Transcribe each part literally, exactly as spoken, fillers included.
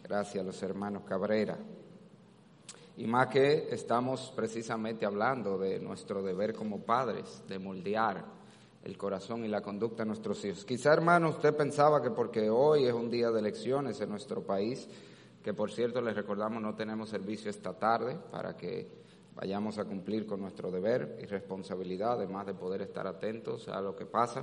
Gracias a los hermanos Cabrera. Y más que estamos precisamente hablando de nuestro deber como padres, de moldear el corazón y la conducta de nuestros hijos. Quizá, hermano, usted pensaba que porque hoy es un día de elecciones en nuestro país, que por cierto les recordamos no tenemos servicio esta tarde para que vayamos a cumplir con nuestro deber y responsabilidad, además de poder estar atentos a lo que pasa.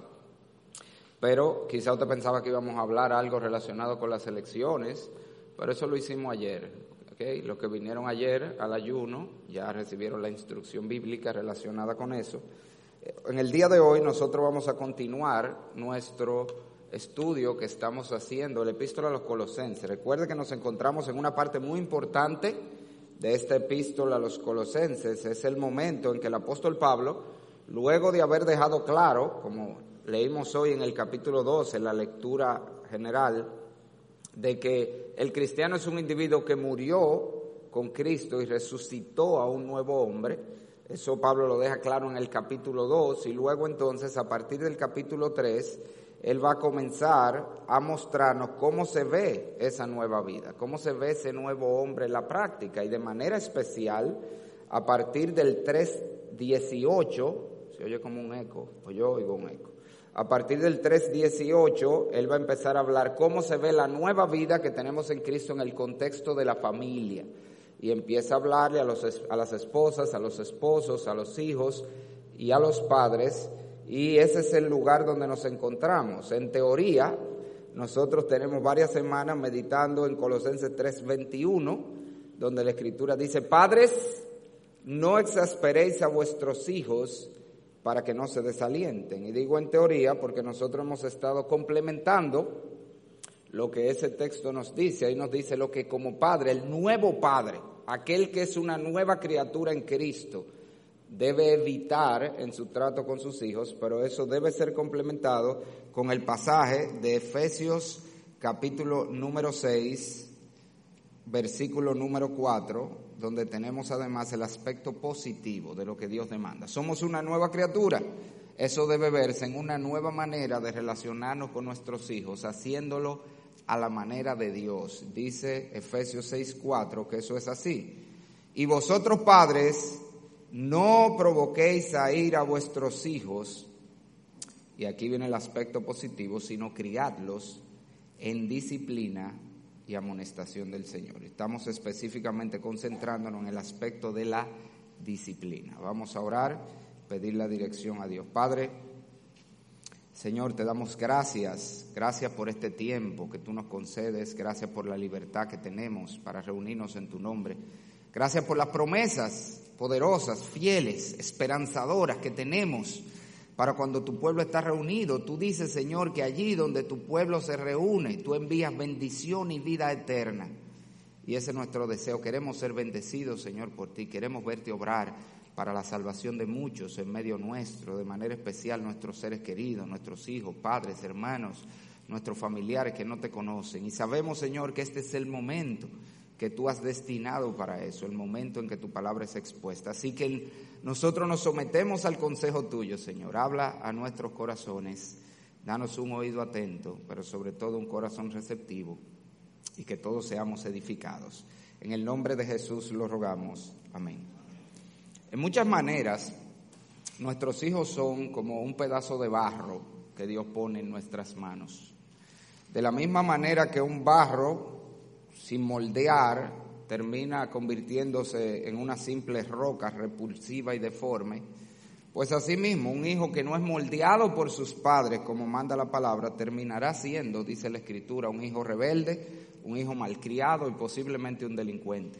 Pero quizá usted pensaba que íbamos a hablar algo relacionado con las elecciones, pero eso lo hicimos ayer. ¿Okay? Los que vinieron ayer al ayuno ya recibieron la instrucción bíblica relacionada con eso. En el día de hoy nosotros vamos a continuar nuestro estudio que estamos haciendo, el epístola a los Colosenses. Recuerde que nos encontramos en una parte muy importante de esta epístola a los Colosenses. Es el momento en que el apóstol Pablo, luego de haber dejado claro, como leímos hoy en el capítulo doce, en la lectura general, de que el cristiano es un individuo que murió con Cristo y resucitó a un nuevo hombre. Eso Pablo lo deja claro en el capítulo dos, y luego entonces a partir del capítulo tres él va a comenzar a mostrarnos cómo se ve esa nueva vida, cómo se ve ese nuevo hombre en la práctica, y de manera especial a partir del tres dieciocho, se oye como un eco, o yo oigo un eco. A partir del tres dieciocho, él va a empezar a hablar cómo se ve la nueva vida que tenemos en Cristo en el contexto de la familia. Y empieza a hablarle a, los, a las esposas, a los esposos, a los hijos y a los padres. Y ese es el lugar donde nos encontramos. En teoría, nosotros tenemos varias semanas meditando en Colosenses tres veintiuno, donde la Escritura dice: Padres, no exasperéis a vuestros hijos para que no se desalienten. Y digo en teoría porque nosotros hemos estado complementando lo que ese texto nos dice. Ahí nos dice lo que como padre, el nuevo padre, aquel que es una nueva criatura en Cristo, debe evitar en su trato con sus hijos, pero eso debe ser complementado con el pasaje de Efesios capítulo número seis, versículo número cuatro, donde tenemos además el aspecto positivo de lo que Dios demanda. Somos una nueva criatura. Eso debe verse en una nueva manera de relacionarnos con nuestros hijos, haciéndolo a la manera de Dios. Dice Efesios seis cuatro que eso es así. Y vosotros, padres, no provoquéis a ira a vuestros hijos, y aquí viene el aspecto positivo, sino criadlos en disciplina y amonestación del Señor. Estamos específicamente concentrándonos en el aspecto de la disciplina. Vamos a orar, pedir la dirección a Dios. Padre, Señor, te damos gracias, gracias por este tiempo que tú nos concedes, gracias por la libertad que tenemos para reunirnos en tu nombre, gracias por las promesas poderosas, fieles, esperanzadoras que tenemos para cuando tu pueblo está reunido. Tú dices, Señor, que allí donde tu pueblo se reúne, tú envías bendición y vida eterna. Y ese es nuestro deseo. Queremos ser bendecidos, Señor, por ti. Queremos verte obrar para la salvación de muchos en medio nuestro, de manera especial nuestros seres queridos, nuestros hijos, padres, hermanos, nuestros familiares que no te conocen. Y sabemos, Señor, que este es el momento que tú has destinado para eso, el momento en que tu palabra es expuesta. Así que nosotros nos sometemos al consejo tuyo, Señor. Habla a nuestros corazones, danos un oído atento, pero sobre todo un corazón receptivo, y que todos seamos edificados. En el nombre de Jesús lo rogamos. Amén. En muchas maneras, nuestros hijos son como un pedazo de barro que Dios pone en nuestras manos. De la misma manera que un barro, sin moldear, termina convirtiéndose en una simple roca repulsiva y deforme, pues asimismo un hijo que no es moldeado por sus padres, como manda la palabra, terminará siendo, dice la Escritura, un hijo rebelde, un hijo malcriado y posiblemente un delincuente.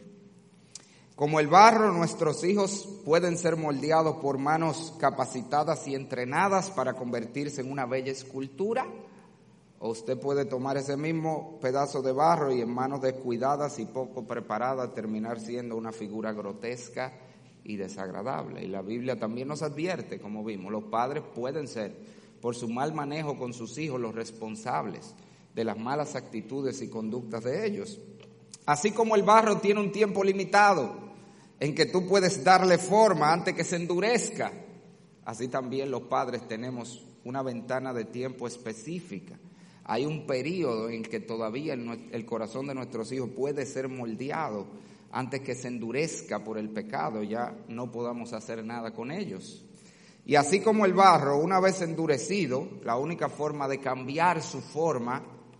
Como el barro, nuestros hijos pueden ser moldeados por manos capacitadas y entrenadas para convertirse en una bella escultura, o usted puede tomar ese mismo pedazo de barro y en manos descuidadas y poco preparadas terminar siendo una figura grotesca y desagradable. Y la Biblia también nos advierte, como vimos, los padres pueden ser, por su mal manejo con sus hijos, los responsables de las malas actitudes y conductas de ellos. Así como el barro tiene un tiempo limitado en que tú puedes darle forma antes que se endurezca, así también los padres tenemos una ventana de tiempo específica Hay un periodo en que todavía el, el corazón de nuestros hijos puede ser moldeado antes que se endurezca por el pecado, ya no podamos hacer nada con ellos. Y así como el barro, una vez endurecido, la única forma de cambiar su forma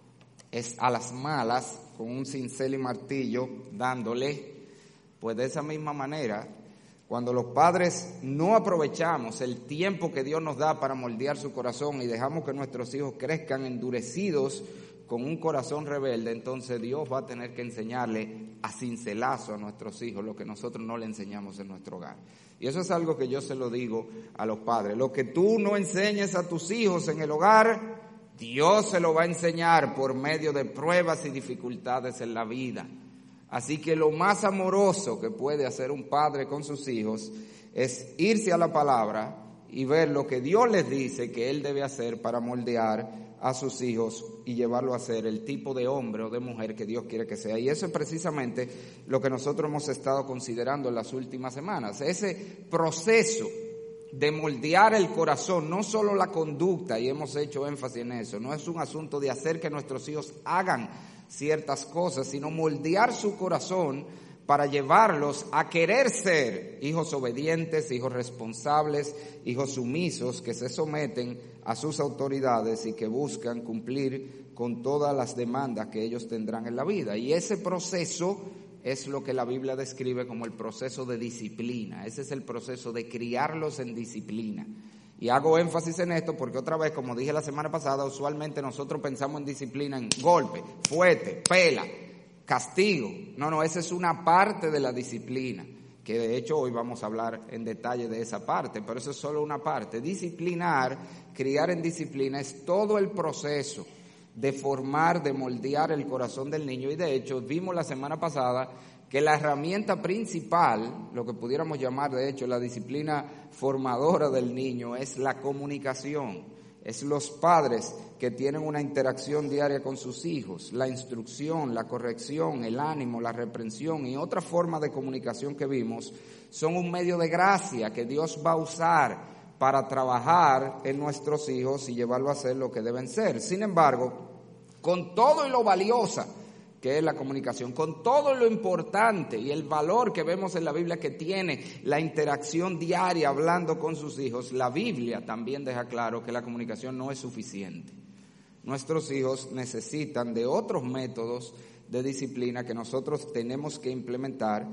es a las malas, con un cincel y martillo, dándole. Pues de esa misma manera, cuando los padres no aprovechamos el tiempo que Dios nos da para moldear su corazón y dejamos que nuestros hijos crezcan endurecidos con un corazón rebelde, entonces Dios va a tener que enseñarle a cincelazo a nuestros hijos lo que nosotros no le enseñamos en nuestro hogar. Y eso es algo que yo se lo digo a los padres. Lo que tú no enseñes a tus hijos en el hogar, Dios se lo va a enseñar por medio de pruebas y dificultades en la vida. Así que lo más amoroso que puede hacer un padre con sus hijos es irse a la palabra y ver lo que Dios les dice que él debe hacer para moldear a sus hijos y llevarlo a ser el tipo de hombre o de mujer que Dios quiere que sea. Y eso es precisamente lo que nosotros hemos estado considerando en las últimas semanas. Ese proceso de moldear el corazón, no solo la conducta, y hemos hecho énfasis en eso, no es un asunto de hacer que nuestros hijos hagan ciertas cosas, sino moldear su corazón para llevarlos a querer ser hijos obedientes, hijos responsables, hijos sumisos, que se someten a sus autoridades y que buscan cumplir con todas las demandas que ellos tendrán en la vida. Y ese proceso es lo que la Biblia describe como el proceso de disciplina. Ese es el proceso de criarlos en disciplina. Y hago énfasis en esto porque otra vez, como dije la semana pasada, usualmente nosotros pensamos en disciplina en golpe, fuete, pela, castigo. No, no, esa es una parte de la disciplina, que de hecho hoy vamos a hablar en detalle de esa parte, pero eso es solo una parte. Disciplinar, criar en disciplina es todo el proceso de formar, de moldear el corazón del niño. Y de hecho vimos la semana pasada que la herramienta principal, lo que pudiéramos llamar de hecho la disciplina formadora del niño, es la comunicación. Es los padres que tienen una interacción diaria con sus hijos, la instrucción, la corrección, el ánimo, la reprensión y otra forma de comunicación que vimos son un medio de gracia que Dios va a usar para trabajar en nuestros hijos y llevarlo a hacer lo que deben ser. Sin embargo, con todo y lo valiosa que es la comunicación, con todo lo importante y el valor que vemos en la Biblia que tiene la interacción diaria hablando con sus hijos, la Biblia también deja claro que la comunicación no es suficiente. Nuestros hijos necesitan de otros métodos de disciplina que nosotros tenemos que implementar,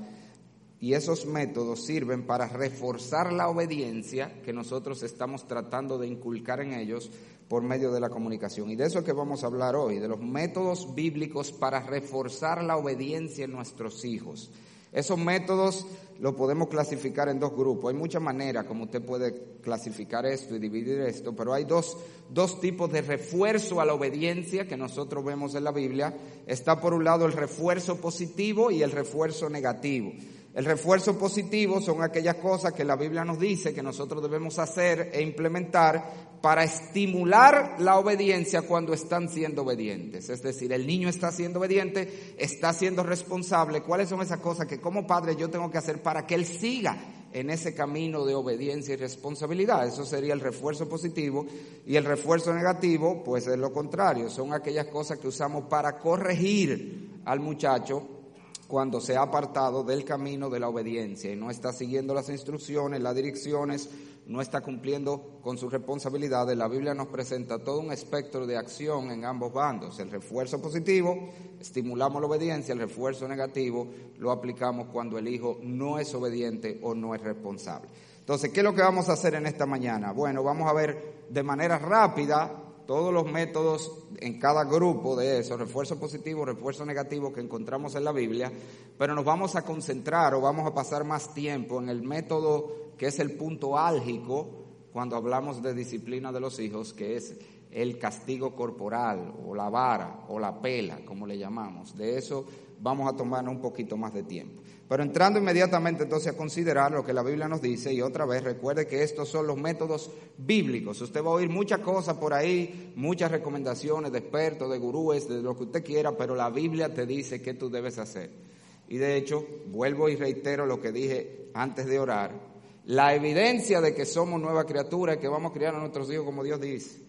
y esos métodos sirven para reforzar la obediencia que nosotros estamos tratando de inculcar en ellos por medio de la comunicación. Y de eso es que vamos a hablar hoy, de los métodos bíblicos para reforzar la obediencia en nuestros hijos. Esos métodos los podemos clasificar en dos grupos. Hay muchas maneras como usted puede clasificar esto y dividir esto, pero hay dos, dos tipos de refuerzo a la obediencia que nosotros vemos en la Biblia. Está por un lado el refuerzo positivo y el refuerzo negativo. El refuerzo positivo son aquellas cosas que la Biblia nos dice que nosotros debemos hacer e implementar para estimular la obediencia cuando están siendo obedientes. Es decir, el niño está siendo obediente, está siendo responsable. ¿Cuáles son esas cosas que como padre yo tengo que hacer para que él siga en ese camino de obediencia y responsabilidad? Eso sería el refuerzo positivo. Y el refuerzo negativo, pues es lo contrario. Son aquellas cosas que usamos para corregir al muchacho cuando se ha apartado del camino de la obediencia y no está siguiendo las instrucciones, las direcciones, no está cumpliendo con sus responsabilidades. La Biblia nos presenta todo un espectro de acción en ambos bandos. El refuerzo positivo, estimulamos la obediencia; el refuerzo negativo lo aplicamos cuando el hijo no es obediente o no es responsable. Entonces, ¿qué es lo que vamos a hacer en esta mañana? Bueno, vamos a ver de manera rápida todos los métodos en cada grupo de eso, refuerzo positivo, refuerzo negativo, que encontramos en la Biblia, pero nos vamos a concentrar o vamos a pasar más tiempo en el método que es el punto álgico cuando hablamos de disciplina de los hijos, que es el castigo corporal o la vara o la pela, como le llamamos. De eso vamos a tomar un poquito más de tiempo. Pero entrando inmediatamente entonces a considerar lo que la Biblia nos dice, y otra vez recuerde que estos son los métodos bíblicos. Usted va a oír muchas cosas por ahí, muchas recomendaciones de expertos, de gurúes, de lo que usted quiera, pero la Biblia te dice qué tú debes hacer. Y de hecho, vuelvo y reitero lo que dije antes de orar, la evidencia de que somos nueva criatura es que vamos a criar a nuestros hijos como Dios dice.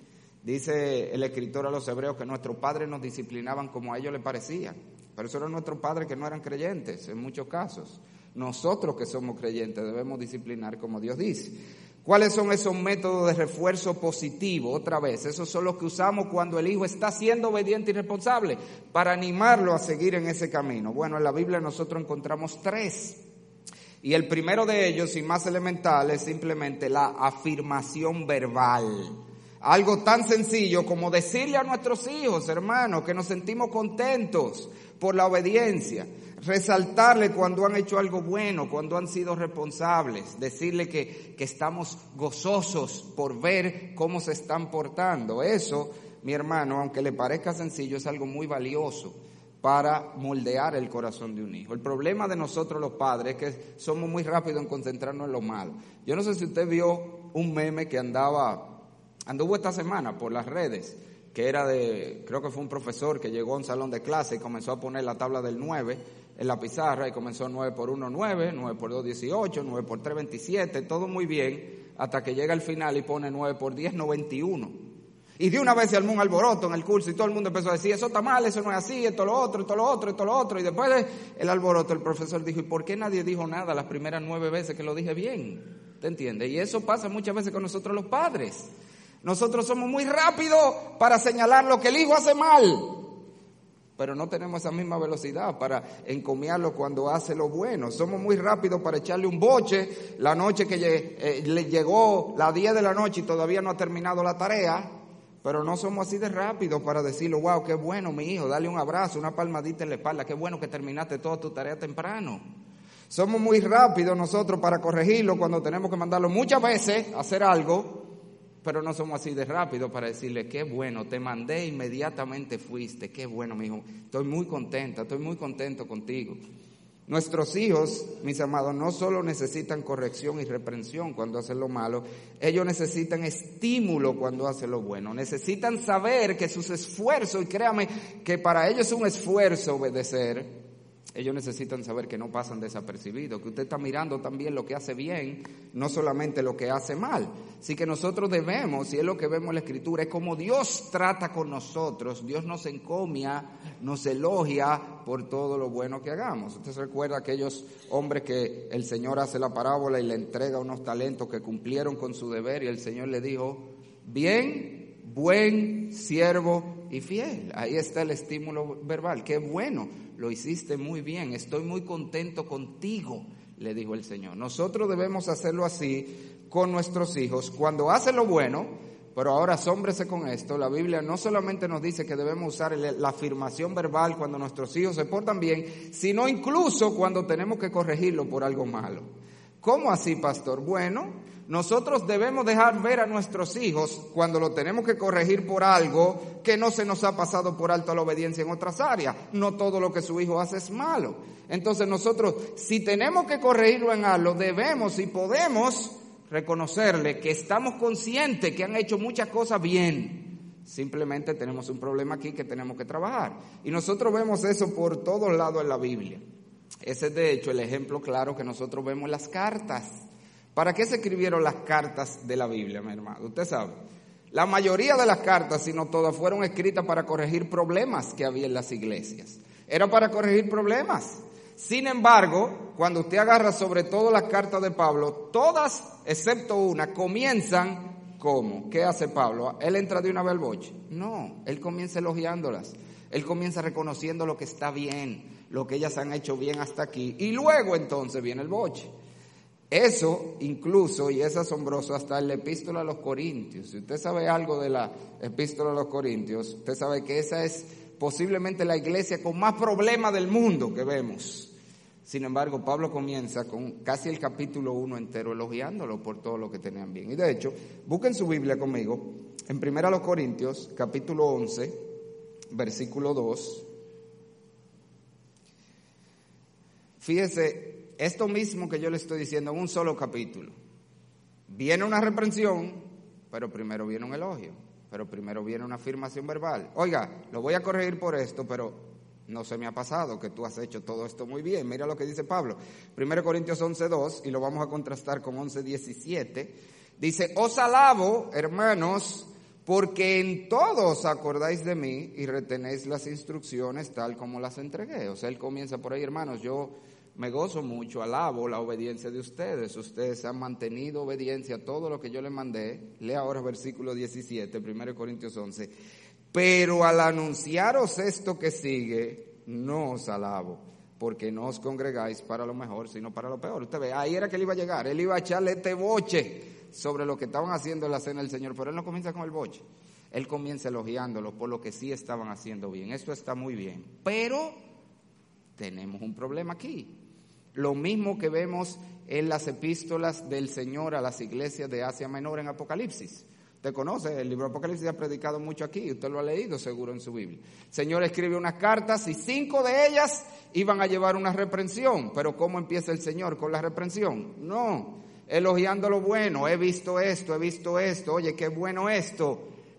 Dice el escritor a los hebreos que nuestros padres nos disciplinaban como a ellos les parecía. Pero eso eran nuestros padres que no eran creyentes en muchos casos. Nosotros que somos creyentes debemos disciplinar como Dios dice. ¿Cuáles son esos métodos de refuerzo positivo? Otra vez, esos son los que usamos cuando el hijo está siendo obediente y responsable para animarlo a seguir en ese camino. Bueno, en la Biblia nosotros encontramos tres. Y el primero de ellos, y más elemental, es simplemente la afirmación verbal. Algo tan sencillo como decirle a nuestros hijos, hermanos, que nos sentimos contentos por la obediencia. Resaltarle cuando han hecho algo bueno, cuando han sido responsables. Decirle que, que estamos gozosos por ver cómo se están portando. Eso, mi hermano, aunque le parezca sencillo, es algo muy valioso para moldear el corazón de un hijo. El problema de nosotros los padres es que somos muy rápidos en concentrarnos en lo malo. Yo no sé si usted vio un meme que andaba... Anduvo esta semana por las redes, que era de, creo que fue un profesor que llegó a un salón de clase y comenzó a poner la tabla del nueve en la pizarra y comenzó nueve por uno, nueve, nueve por dos, dieciocho, nueve por tres, veintisiete, todo muy bien, hasta que llega al final y pone nueve por diez, noventa y uno. Y de una vez se armó un alboroto en el curso y todo el mundo empezó a decir, eso está mal, eso no es así, esto lo otro, esto lo otro, esto lo otro. Y después del alboroto el profesor dijo, ¿y por qué nadie dijo nada las primeras nueve veces que lo dije bien? ¿Te entiendes? Y eso pasa muchas veces con nosotros los padres. Nosotros somos muy rápidos para señalar lo que el hijo hace mal, pero no tenemos esa misma velocidad para encomiarlo cuando hace lo bueno. Somos muy rápidos para echarle un boche la noche que eh, le llegó las diez de la noche y todavía no ha terminado la tarea, pero no somos así de rápidos para decirle, wow, qué bueno mi hijo, dale un abrazo, una palmadita en la espalda, qué bueno que terminaste toda tu tarea temprano. Somos muy rápidos nosotros para corregirlo cuando tenemos que mandarlo muchas veces a hacer algo, pero no somos así de rápido para decirle, qué bueno, te mandé, inmediatamente fuiste, qué bueno, mi hijo, estoy muy contenta, estoy muy contento contigo. Nuestros hijos, mis amados, no solo necesitan corrección y reprensión cuando hacen lo malo, ellos necesitan estímulo cuando hacen lo bueno, necesitan saber que sus esfuerzos, y créame que para ellos es un esfuerzo obedecer, ellos necesitan saber que no pasan desapercibidos, que usted está mirando también lo que hace bien, no solamente lo que hace mal. Así que nosotros debemos, y es lo que vemos en la Escritura, es como Dios trata con nosotros. Dios nos encomia, nos elogia por todo lo bueno que hagamos. Usted se recuerda aquellos hombres que el Señor hace la parábola y le entrega unos talentos que cumplieron con su deber y el Señor le dijo, bien, buen siervo y fiel. Ahí está el estímulo verbal, qué bueno. Lo hiciste muy bien, estoy muy contento contigo, le dijo el Señor. Nosotros debemos hacerlo así con nuestros hijos cuando hacen lo bueno, pero ahora asómbrese con esto. La Biblia no solamente nos dice que debemos usar la afirmación verbal cuando nuestros hijos se portan bien, sino incluso cuando tenemos que corregirlo por algo malo. ¿Cómo así, pastor? Bueno, nosotros debemos dejar ver a nuestros hijos cuando lo tenemos que corregir por algo que no se nos ha pasado por alto a la obediencia en otras áreas. No todo lo que su hijo hace es malo. Entonces nosotros, si tenemos que corregirlo en algo, debemos y podemos reconocerle que estamos conscientes que han hecho muchas cosas bien. Simplemente tenemos un problema aquí que tenemos que trabajar. Y nosotros vemos eso por todos lados en la Biblia. Ese es de hecho el ejemplo claro que nosotros vemos en las cartas. ¿Para qué se escribieron las cartas de la Biblia, mi hermano? Usted sabe, la mayoría de las cartas, si no todas, fueron escritas para corregir problemas que había en las iglesias. Era para corregir problemas. Sin embargo, cuando usted agarra sobre todo las cartas de Pablo, todas, excepto una, comienzan ¿cómo? ¿Qué hace Pablo? ¿Él entra de una vez al boche? No, él comienza elogiándolas. Él comienza reconociendo lo que está bien, lo que ellas han hecho bien hasta aquí. Y luego entonces viene el boche. Eso incluso, y es asombroso, hasta en la epístola a los Corintios. Si usted sabe algo de la epístola a los Corintios, usted sabe que esa es posiblemente la iglesia con más problemas del mundo que vemos. Sin embargo, Pablo comienza con casi el capítulo uno entero elogiándolo por todo lo que tenían bien. Y de hecho, busquen su Biblia conmigo, en Primera a los Corintios, capítulo once, versículo dos. Fíjese, esto mismo que yo le estoy diciendo en un solo capítulo. Viene una reprensión, pero primero viene un elogio, pero primero viene una afirmación verbal. Oiga, lo voy a corregir por esto, pero no se me ha pasado que tú has hecho todo esto muy bien. Mira lo que dice Pablo. Primera Corintios once dos, y lo vamos a contrastar con once diecisiete. Dice, os alabo, hermanos, porque en todo os acordáis de mí y retenéis las instrucciones tal como las entregué. O sea, él comienza por ahí, hermanos, yo me gozo mucho, alabo la obediencia de ustedes. Ustedes han mantenido obediencia a todo lo que yo les mandé. Lea ahora versículo diecisiete, primero Corintios once. Pero al anunciaros esto que sigue, no os alabo, porque no os congregáis para lo mejor, sino para lo peor. Usted ve, ahí era que él iba a llegar. Él iba a echarle este boche sobre lo que estaban haciendo en la cena del Señor, pero él no comienza con el boche. Él comienza elogiándolo por lo que sí estaban haciendo bien. Esto está muy bien, pero tenemos un problema aquí. Lo mismo que vemos en las epístolas del Señor a las iglesias de Asia Menor en Apocalipsis. Usted conoce, el libro de Apocalipsis ha predicado mucho aquí, usted lo ha leído seguro en su Biblia. El Señor escribe unas cartas y cinco de ellas iban a llevar una reprensión. Pero ¿cómo empieza el Señor con la reprensión? No, elogiando lo bueno, he visto esto, he visto esto, oye, qué bueno esto,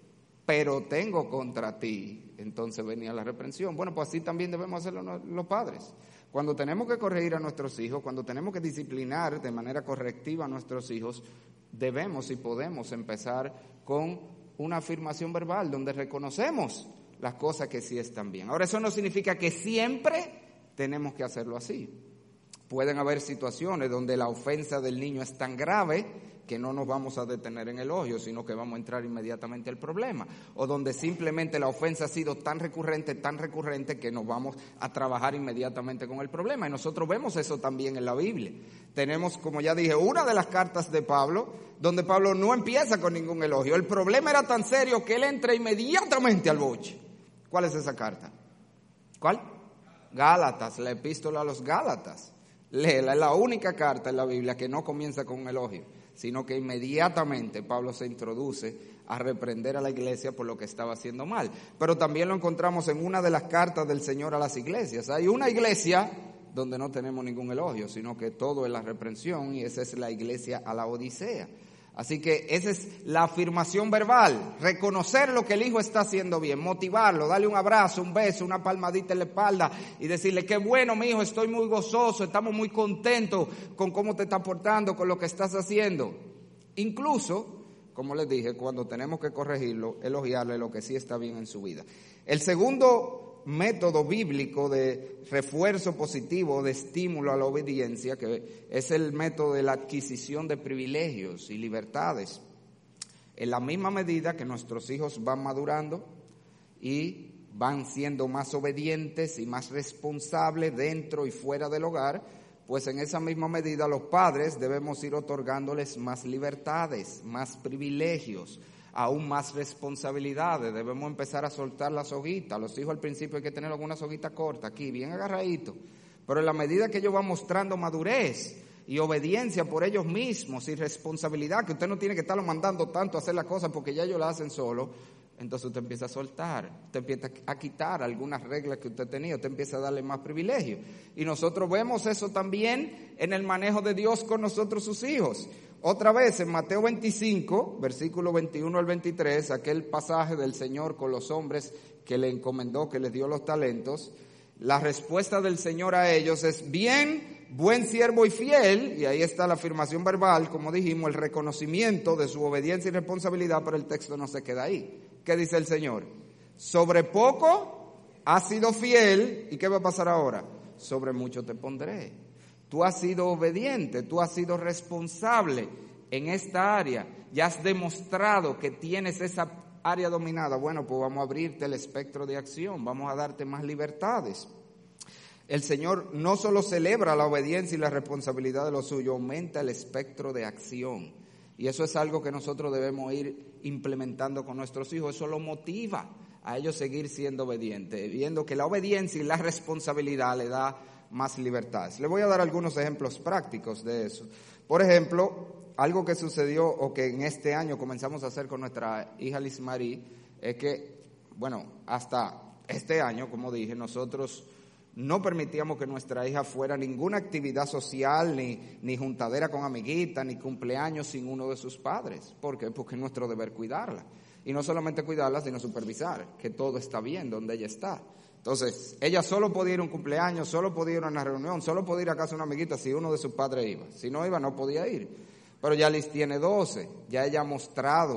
pero tengo contra ti. Entonces venía la reprensión. Bueno, pues así también debemos hacerlo los padres. Cuando tenemos que corregir a nuestros hijos, cuando tenemos que disciplinar de manera correctiva a nuestros hijos, debemos y podemos empezar con una afirmación verbal donde reconocemos las cosas que sí están bien. Ahora, eso no significa que siempre tenemos que hacerlo así. Pueden haber situaciones donde la ofensa del niño es tan grave que no nos vamos a detener en el elogio, sino que vamos a entrar inmediatamente al problema. O donde simplemente la ofensa ha sido tan recurrente, tan recurrente, que nos vamos a trabajar inmediatamente con el problema. Y nosotros vemos eso también en la Biblia. Tenemos, como ya dije, una de las cartas de Pablo, donde Pablo no empieza con ningún elogio. El problema era tan serio que él entra inmediatamente al boche. ¿Cuál es esa carta? ¿Cuál? Gálatas, la epístola a los Gálatas. Léela, es la única carta en la Biblia que no comienza con un elogio, sino que inmediatamente Pablo se introduce a reprender a la iglesia por lo que estaba haciendo mal. Pero también lo encontramos en una de las cartas del Señor a las iglesias. Hay una iglesia donde no tenemos ningún elogio, sino que todo es la reprensión, y esa es la iglesia a la Odisea. Así que esa es la afirmación verbal, reconocer lo que el hijo está haciendo bien, motivarlo, darle un abrazo, un beso, una palmadita en la espalda y decirle, qué bueno mi hijo, estoy muy gozoso, estamos muy contentos con cómo te estás portando, con lo que estás haciendo. Incluso, como les dije, cuando tenemos que corregirlo, elogiarle lo que sí está bien en su vida. El segundo método bíblico de refuerzo positivo, de estímulo a la obediencia, que es el método de la adquisición de privilegios y libertades. En la misma medida que nuestros hijos van madurando y van siendo más obedientes y más responsables dentro y fuera del hogar, pues en esa misma medida los padres debemos ir otorgándoles más libertades, más privilegios, aún más responsabilidades. Debemos empezar a soltar la soguita. Los hijos al principio hay que tener alguna soguita corta aquí, bien agarradito. Pero en la medida que ellos van mostrando madurez y obediencia por ellos mismos y responsabilidad, que usted no tiene que estarlo mandando tanto a hacer las cosas porque ya ellos la hacen solo, entonces usted empieza a soltar, usted empieza a quitar algunas reglas que usted tenía, usted empieza a darle más privilegios. Y nosotros vemos eso también en el manejo de Dios con nosotros, sus hijos. Otra vez en Mateo veinticinco, versículo veintiuno al veintitrés, aquel pasaje del Señor con los hombres que le encomendó, que les dio los talentos, la respuesta del Señor a ellos es, bien, buen siervo y fiel, y ahí está la afirmación verbal, como dijimos, el reconocimiento de su obediencia y responsabilidad, pero el texto no se queda ahí. ¿Qué dice el Señor? Sobre poco has sido fiel, ¿y qué va a pasar ahora? Sobre mucho te pondré. Tú has sido obediente, tú has sido responsable en esta área, ya has demostrado que tienes esa área dominada. Bueno, pues vamos a abrirte el espectro de acción, vamos a darte más libertades. El Señor no solo celebra la obediencia y la responsabilidad de lo suyo, aumenta el espectro de acción. Y eso es algo que nosotros debemos ir implementando con nuestros hijos. Eso lo motiva a ellos seguir siendo obedientes, viendo que la obediencia y la responsabilidad le da más libertades. Le voy a dar algunos ejemplos prácticos de eso. Por ejemplo, algo que sucedió o que en este año comenzamos a hacer con nuestra hija Liz Marie es que, bueno, hasta este año, como dije, nosotros no permitíamos que nuestra hija fuera a ninguna actividad social, ni, ni juntadera con amiguitas, ni cumpleaños sin uno de sus padres. ¿Por qué? Porque es nuestro deber cuidarla. Y no solamente cuidarla, sino supervisar que todo está bien donde ella está. Entonces, ella solo podía ir a un cumpleaños, solo podía ir a una reunión, solo podía ir a casa de una amiguita si uno de sus padres iba. Si no iba, no podía ir. Pero ya Liz tiene doce, ya ella ha mostrado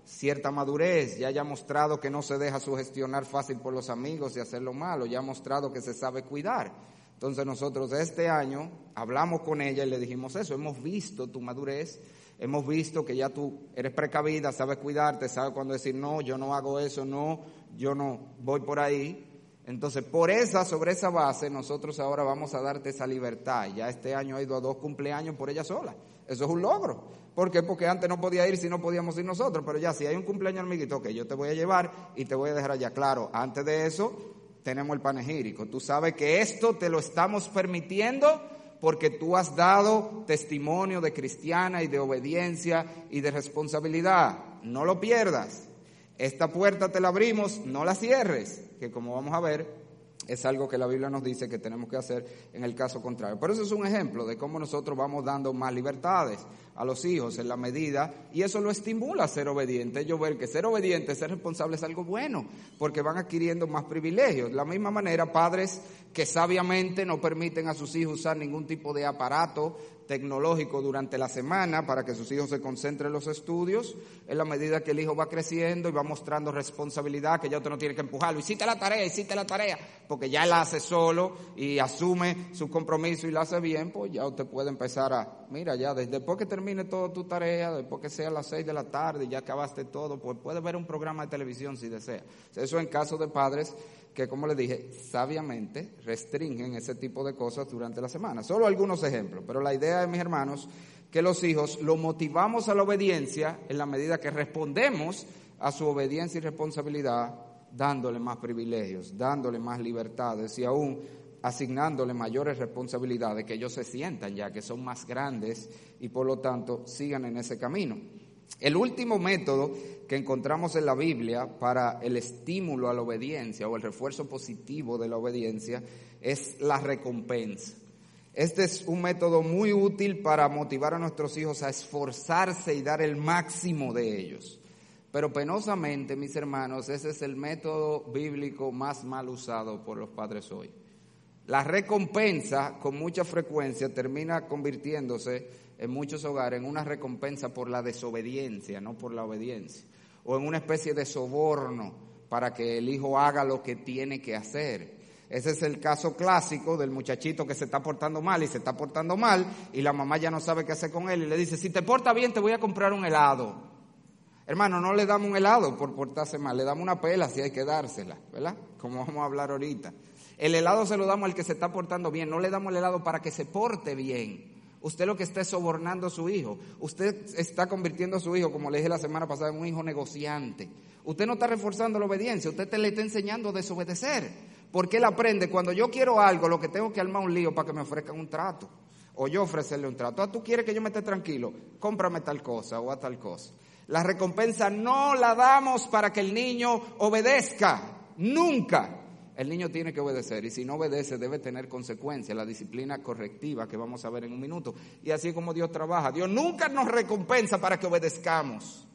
cierta madurez, ya haya mostrado que no se deja sugestionar fácil por los amigos y hacer lo malo, ya ha mostrado que se sabe cuidar. Entonces nosotros este año hablamos con ella y le dijimos eso, hemos visto tu madurez, hemos visto que ya tú eres precavida, sabes cuidarte, sabes cuándo decir no, yo no hago eso, no, yo no voy por ahí. Entonces, por esa, sobre esa base, nosotros ahora vamos a darte esa libertad. Ya este año ha ido a dos cumpleaños por ella sola. Eso es un logro. ¿Por qué? Porque antes no podía ir si no podíamos ir nosotros. Pero ya, si hay un cumpleaños, amiguito, que yo te voy a llevar y te voy a dejar allá. Claro, antes de eso, tenemos el panegírico. Tú sabes que esto te lo estamos permitiendo porque tú has dado testimonio de cristiana y de obediencia y de responsabilidad. No lo pierdas. Esta puerta te la abrimos, no la cierres, que como vamos a ver, es algo que la Biblia nos dice que tenemos que hacer en el caso contrario. Pero eso es un ejemplo de cómo nosotros vamos dando más libertades a los hijos en la medida, y eso lo estimula a ser obediente. Yo ver que ser obediente, ser responsable es algo bueno, porque van adquiriendo más privilegios. De la misma manera, padres que sabiamente no permiten a sus hijos usar ningún tipo de aparato tecnológico durante la semana para que sus hijos se concentren en los estudios, en la medida que el hijo va creciendo y va mostrando responsabilidad, que ya usted no tiene que empujarlo, hiciste la tarea, hiciste la tarea, porque ya él la hace solo y asume su compromiso y la hace bien, pues ya usted puede empezar a, mira, ya después que termine toda tu tarea, después que sea a las seis de la tarde y ya acabaste todo, pues puede ver un programa de televisión si desea. Eso en caso de padres que, como les dije, sabiamente restringen ese tipo de cosas durante la semana. Solo algunos ejemplos, pero la idea de mis hermanos, que los hijos lo motivamos a la obediencia en la medida que respondemos a su obediencia y responsabilidad, dándole más privilegios, dándole más libertades y aún asignándole mayores responsabilidades, que ellos se sientan ya que son más grandes y por lo tanto sigan en ese camino. El último método que encontramos en la Biblia para el estímulo a la obediencia o el refuerzo positivo de la obediencia es la recompensa. Este es un método muy útil para motivar a nuestros hijos a esforzarse y dar el máximo de ellos. Pero penosamente, mis hermanos, ese es el método bíblico más mal usado por los padres hoy. La recompensa con mucha frecuencia termina convirtiéndose en muchos hogares en una recompensa por la desobediencia, no por la obediencia, o en una especie de soborno para que el hijo haga lo que tiene que hacer. Ese es el caso clásico del muchachito que se está portando mal y se está portando mal y la mamá ya no sabe qué hacer con él y le dice, si te portas bien te voy a comprar un helado. Hermano, no le damos un helado por portarse mal, le damos una pela si hay que dársela, ¿verdad? Como vamos a hablar ahorita. El helado se lo damos al que se está portando bien, no le damos el helado para que se porte bien. Usted lo que está es sobornando a su hijo. Usted está convirtiendo a su hijo, como le dije la semana pasada, en un hijo negociante. Usted no está reforzando la obediencia, usted te le está enseñando a desobedecer. Porque él aprende, cuando yo quiero algo, lo que tengo que armar un lío para que me ofrezcan un trato. O yo ofrecerle un trato. Ah, tú quieres que yo me esté tranquilo, cómprame tal cosa o a tal cosa. La recompensa no la damos para que el niño obedezca, nunca. El niño tiene que obedecer y si no obedece debe tener consecuencias, la disciplina correctiva que vamos a ver en un minuto. Y así como Dios trabaja, Dios nunca nos recompensa para que obedezcamos.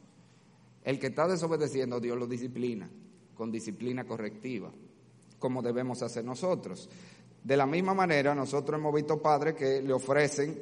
El que está desobedeciendo, Dios lo disciplina con disciplina correctiva, como debemos hacer nosotros. De la misma manera, nosotros hemos visto padres que le ofrecen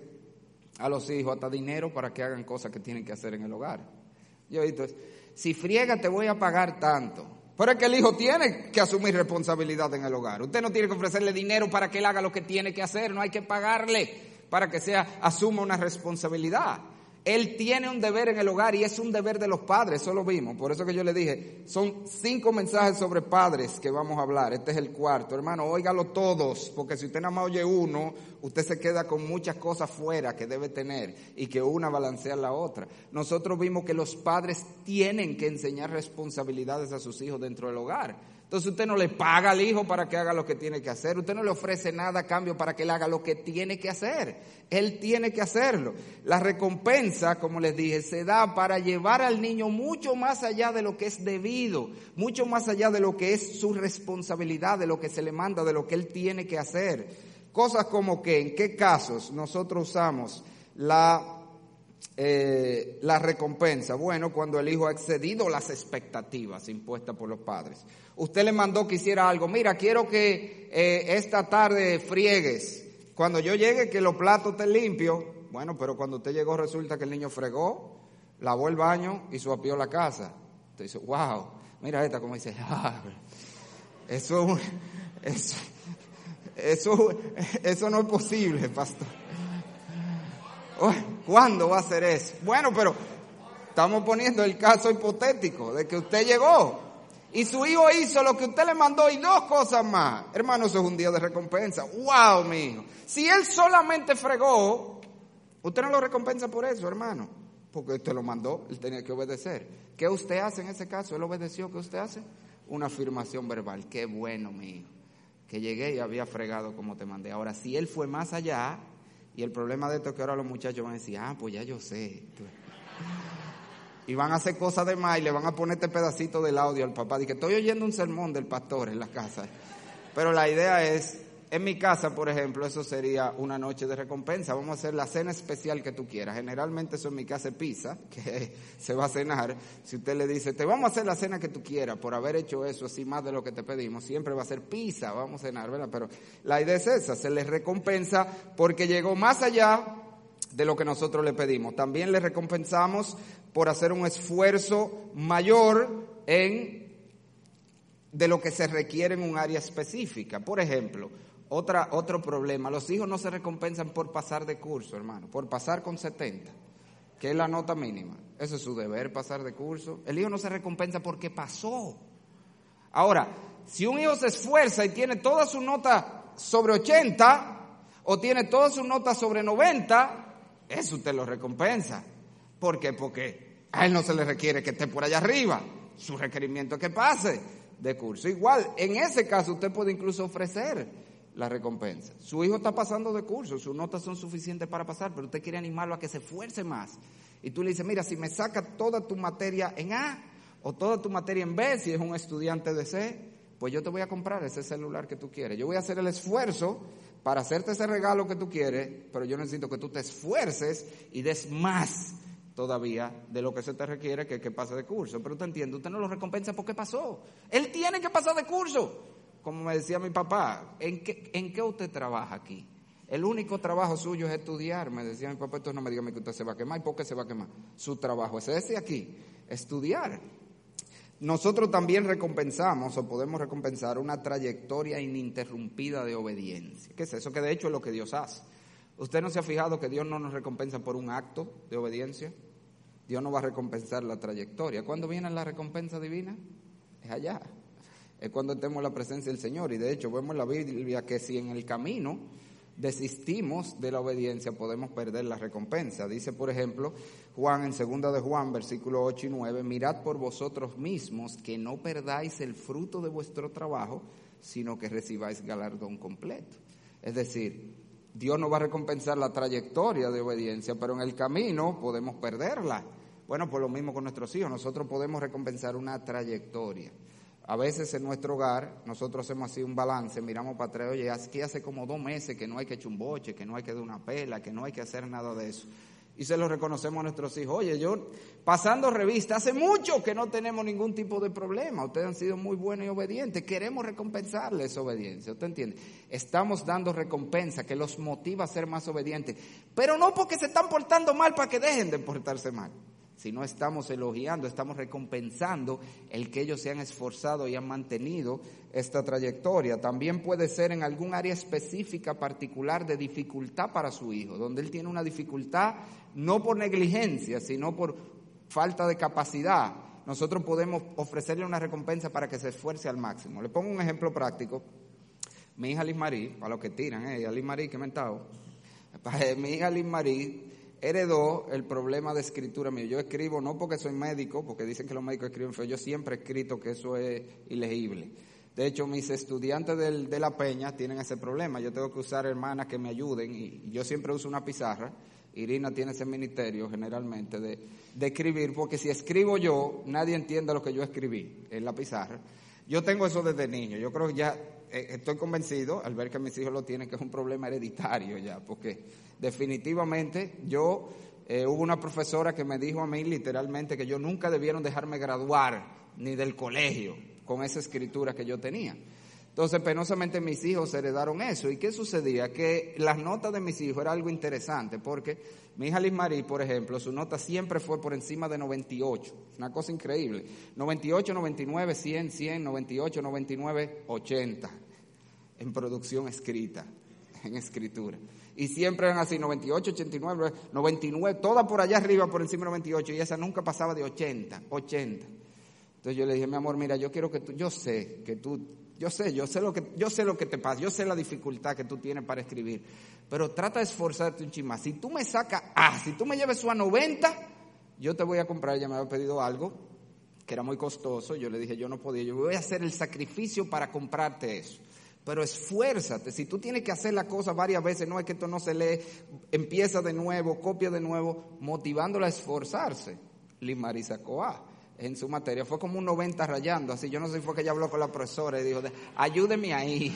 a los hijos hasta dinero para que hagan cosas que tienen que hacer en el hogar. Yo he visto, si friega te voy a pagar tanto. Pero es que el hijo tiene que asumir responsabilidad en el hogar. Usted no tiene que ofrecerle dinero para que él haga lo que tiene que hacer. No hay que pagarle para que sea, asuma una responsabilidad. Él tiene un deber en el hogar y es un deber de los padres, eso lo vimos. Por eso que yo le dije, son cinco mensajes sobre padres que vamos a hablar. Este es el cuarto. Hermano, óigalo todos, porque si usted nada más oye uno, usted se queda con muchas cosas fuera que debe tener y que una balancea la otra. Nosotros vimos que los padres tienen que enseñar responsabilidades a sus hijos dentro del hogar. Entonces usted no le paga al hijo para que haga lo que tiene que hacer. Usted no le ofrece nada a cambio para que él haga lo que tiene que hacer. Él tiene que hacerlo. La recompensa, como les dije, se da para llevar al niño mucho más allá de lo que es debido, mucho más allá de lo que es su responsabilidad, de lo que se le manda, de lo que él tiene que hacer. Cosas como que, ¿en qué casos nosotros usamos la... Eh, la recompensa? Bueno, cuando el hijo ha excedido las expectativas impuestas por los padres. Usted le mandó que hiciera algo. Mira, quiero que eh, esta tarde friegues. Cuando yo llegue, que los platos estén limpios. Bueno, pero cuando usted llegó resulta que el niño fregó, lavó el baño y suapió la casa. Tú dices, wow, mira esta como dice, ah, eso, eso, eso, eso no es posible, pastor. ¿Cuándo va a ser eso? Bueno, pero estamos poniendo el caso hipotético de que usted llegó y su hijo hizo lo que usted le mandó y dos cosas más. Hermano, eso es un día de recompensa. ¡Wow, mi hijo! Si él solamente fregó, usted no lo recompensa por eso, hermano, porque usted lo mandó, él tenía que obedecer. ¿Qué usted hace en ese caso? Él obedeció. ¿Qué usted hace? Una afirmación verbal. ¡Qué bueno, mi hijo! Que llegué y había fregado como te mandé. Ahora, si él fue más allá, y el problema de esto es que ahora los muchachos van a decir, ah, pues ya yo sé. Y van a hacer cosas de más y le van a poner este pedacito del audio al papá. Dice, estoy oyendo un sermón del pastor en la casa. Pero la idea es, en mi casa, por ejemplo, eso sería una noche de recompensa. Vamos a hacer la cena especial que tú quieras. Generalmente eso en mi casa es pizza, que se va a cenar. Si usted le dice, te vamos a hacer la cena que tú quieras por haber hecho eso, así más de lo que te pedimos, siempre va a ser pizza, vamos a cenar, ¿verdad? Pero la idea es esa, se les recompensa porque llegó más allá de lo que nosotros le pedimos. También le recompensamos por hacer un esfuerzo mayor en de lo que se requiere en un área específica. Por ejemplo, otra, otro problema, los hijos no se recompensan por pasar de curso, hermano, por pasar con setenta, que es la nota mínima. Eso es su deber, pasar de curso. El hijo no se recompensa porque pasó. Ahora, si un hijo se esfuerza y tiene toda su nota sobre ochenta, o tiene toda su nota sobre noventa, eso usted lo recompensa. ¿Por qué? Porque a él no se le requiere que esté por allá arriba. Su requerimiento es que pase de curso. Igual, en ese caso usted puede incluso ofrecer la recompensa. Su hijo está pasando de curso, sus notas son suficientes para pasar, pero usted quiere animarlo a que se esfuerce más. Y tú le dices, mira, si me saca toda tu materia en A o toda tu materia en B, si es un estudiante de C, pues yo te voy a comprar ese celular que tú quieres. Yo voy a hacer el esfuerzo para hacerte ese regalo que tú quieres, pero yo necesito que tú te esfuerces y des más todavía de lo que se te requiere que, que pase de curso. Pero usted entiende, usted no lo recompensa porque pasó. Él tiene que pasar de curso. Como me decía mi papá, ¿en qué, en qué usted trabaja aquí? El único trabajo suyo es estudiar. Me decía mi papá, entonces no me diga que usted se va a quemar. ¿Y por qué se va a quemar? Su trabajo es ese aquí, estudiar. Nosotros también recompensamos o podemos recompensar una trayectoria ininterrumpida de obediencia. ¿Qué es eso? Que de hecho es lo que Dios hace. ¿Usted no se ha fijado que Dios no nos recompensa por un acto de obediencia? Dios no va a recompensar la trayectoria. ¿Cuándo viene la recompensa divina? Es allá. Es cuando estemos en la presencia del Señor. Y de hecho vemos en la Biblia que si en el camino desistimos de la obediencia podemos perder la recompensa. Dice por ejemplo Juan en segunda de Juan versículos ocho y nueve, mirad por vosotros mismos que no perdáis el fruto de vuestro trabajo, sino que recibáis galardón completo. Es decir, Dios nos va a recompensar la trayectoria de obediencia, pero en el camino podemos perderla. Bueno, pues lo mismo con nuestros hijos, nosotros podemos recompensar una trayectoria. A veces en nuestro hogar nosotros hacemos así un balance, miramos para atrás, oye, aquí hace como dos meses que no hay que echar un boche, que no hay que dar una pela, que no hay que hacer nada de eso. Y se lo reconocemos a nuestros hijos. Oye, yo pasando revista, hace mucho que no tenemos ningún tipo de problema. Ustedes han sido muy buenos y obedientes. Queremos recompensarles esa obediencia. ¿Usted entiende? Estamos dando recompensa que los motiva a ser más obedientes. Pero no porque se están portando mal para que dejen de portarse mal. Si no estamos elogiando, estamos recompensando el que ellos se han esforzado y han mantenido esta trayectoria. También puede ser en algún área específica particular de dificultad para su hijo, donde él tiene una dificultad no por negligencia, sino por falta de capacidad. Nosotros podemos ofrecerle una recompensa para que se esfuerce al máximo. Le pongo un ejemplo práctico. Mi hija Liz Marie, para los que tiran, ¿eh? Liz Marie, ¿qué mentado? Mi hija Liz Marie heredó el problema de escritura mío. Yo escribo no porque soy médico, porque dicen que los médicos escriben feo. Yo siempre he escrito que eso es ilegible. De hecho, mis estudiantes del, de la Peña tienen ese problema. Yo tengo que usar hermanas que me ayuden y yo siempre uso una pizarra. Irina tiene ese ministerio generalmente de, de escribir, porque si escribo yo, nadie entiende lo que yo escribí en la pizarra. Yo tengo eso desde niño. Yo creo que ya eh, estoy convencido, al ver que mis hijos lo tienen, que es un problema hereditario ya, porque definitivamente yo, eh, hubo una profesora que me dijo a mí literalmente que yo nunca debieron dejarme graduar ni del colegio con esa escritura que yo tenía. Entonces, penosamente mis hijos heredaron eso. ¿Y qué sucedía? Que las notas de mis hijos era algo interesante, porque mi hija Liz Marie, por ejemplo, su nota siempre fue por encima de noventa y ocho. Una cosa increíble. noventa y ocho, noventa y nueve, cien, cien, noventa y ocho, noventa y nueve, ochenta. En producción escrita, en escritura. Y siempre eran así, noventa y ocho, ochenta y nueve, noventa y nueve, todas por allá arriba, por encima de noventa y ocho, y esa nunca pasaba de ochenta, ochenta. Entonces yo le dije, mi amor, mira, yo quiero que tú, yo sé que tú, yo sé, yo sé lo que, yo sé lo que te pasa, yo sé la dificultad que tú tienes para escribir, pero trata de esforzarte un chin más. Si tú me sacas A, si tú me lleves eso a noventa, yo te voy a comprar. Ella me había pedido algo que era muy costoso, yo le dije, yo no podía, yo voy a hacer el sacrificio para comprarte eso. Pero esfuérzate, si tú tienes que hacer la cosa varias veces, no es que esto no se lee, empieza de nuevo, copia de nuevo, motivándola a esforzarse. Liz Marie sacó A en su materia, fue como un noventa rayando, así, yo no sé si fue que ella habló con la profesora y dijo, ayúdeme ahí.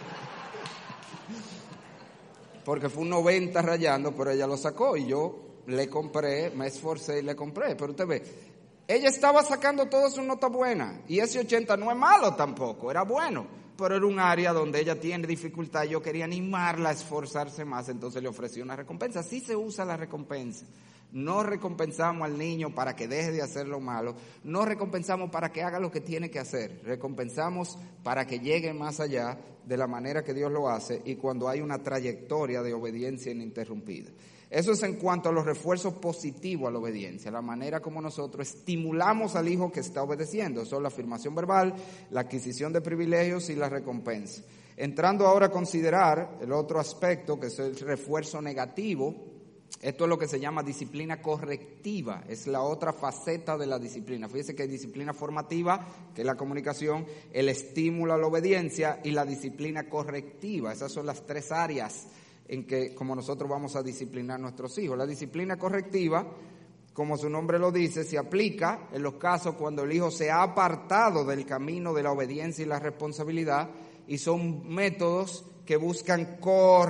Porque fue un noventa rayando, pero ella lo sacó y yo le compré, me esforcé y le compré. Pero usted ve, ella estaba sacando todas sus notas buenas y ese ochenta no es malo tampoco, era bueno. Pero era un área donde ella tiene dificultad, yo quería animarla a esforzarse más, entonces le ofrecí una recompensa. Así se usa la recompensa. No recompensamos al niño para que deje de hacer lo malo, no recompensamos para que haga lo que tiene que hacer, recompensamos para que llegue más allá de la manera que Dios lo hace y cuando hay una trayectoria de obediencia ininterrumpida. Eso es en cuanto a los refuerzos positivos a la obediencia, la manera como nosotros estimulamos al hijo que está obedeciendo. Son la afirmación verbal, la adquisición de privilegios y la recompensa. Entrando ahora a considerar el otro aspecto, que es el refuerzo negativo, esto es lo que se llama disciplina correctiva, es la otra faceta de la disciplina. Fíjese que hay disciplina formativa, que es la comunicación, el estímulo a la obediencia y la disciplina correctiva. Esas son las tres áreas en que, como nosotros vamos a disciplinar a nuestros hijos. La disciplina correctiva, como su nombre lo dice, se aplica en los casos cuando el hijo se ha apartado del camino de la obediencia y la responsabilidad, y son métodos que buscan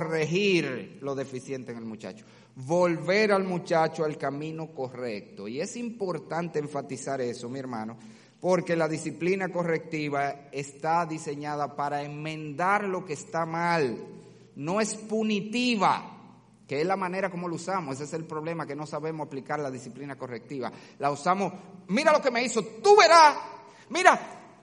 corregir lo deficiente en el muchacho, volver al muchacho al camino correcto. Y es importante enfatizar eso, mi hermano, porque la disciplina correctiva está diseñada para enmendar lo que está mal. No es punitiva, que es la manera como lo usamos. Ese es el problema, que no sabemos aplicar la disciplina correctiva. La usamos, mira lo que me hizo, tú verás, mira,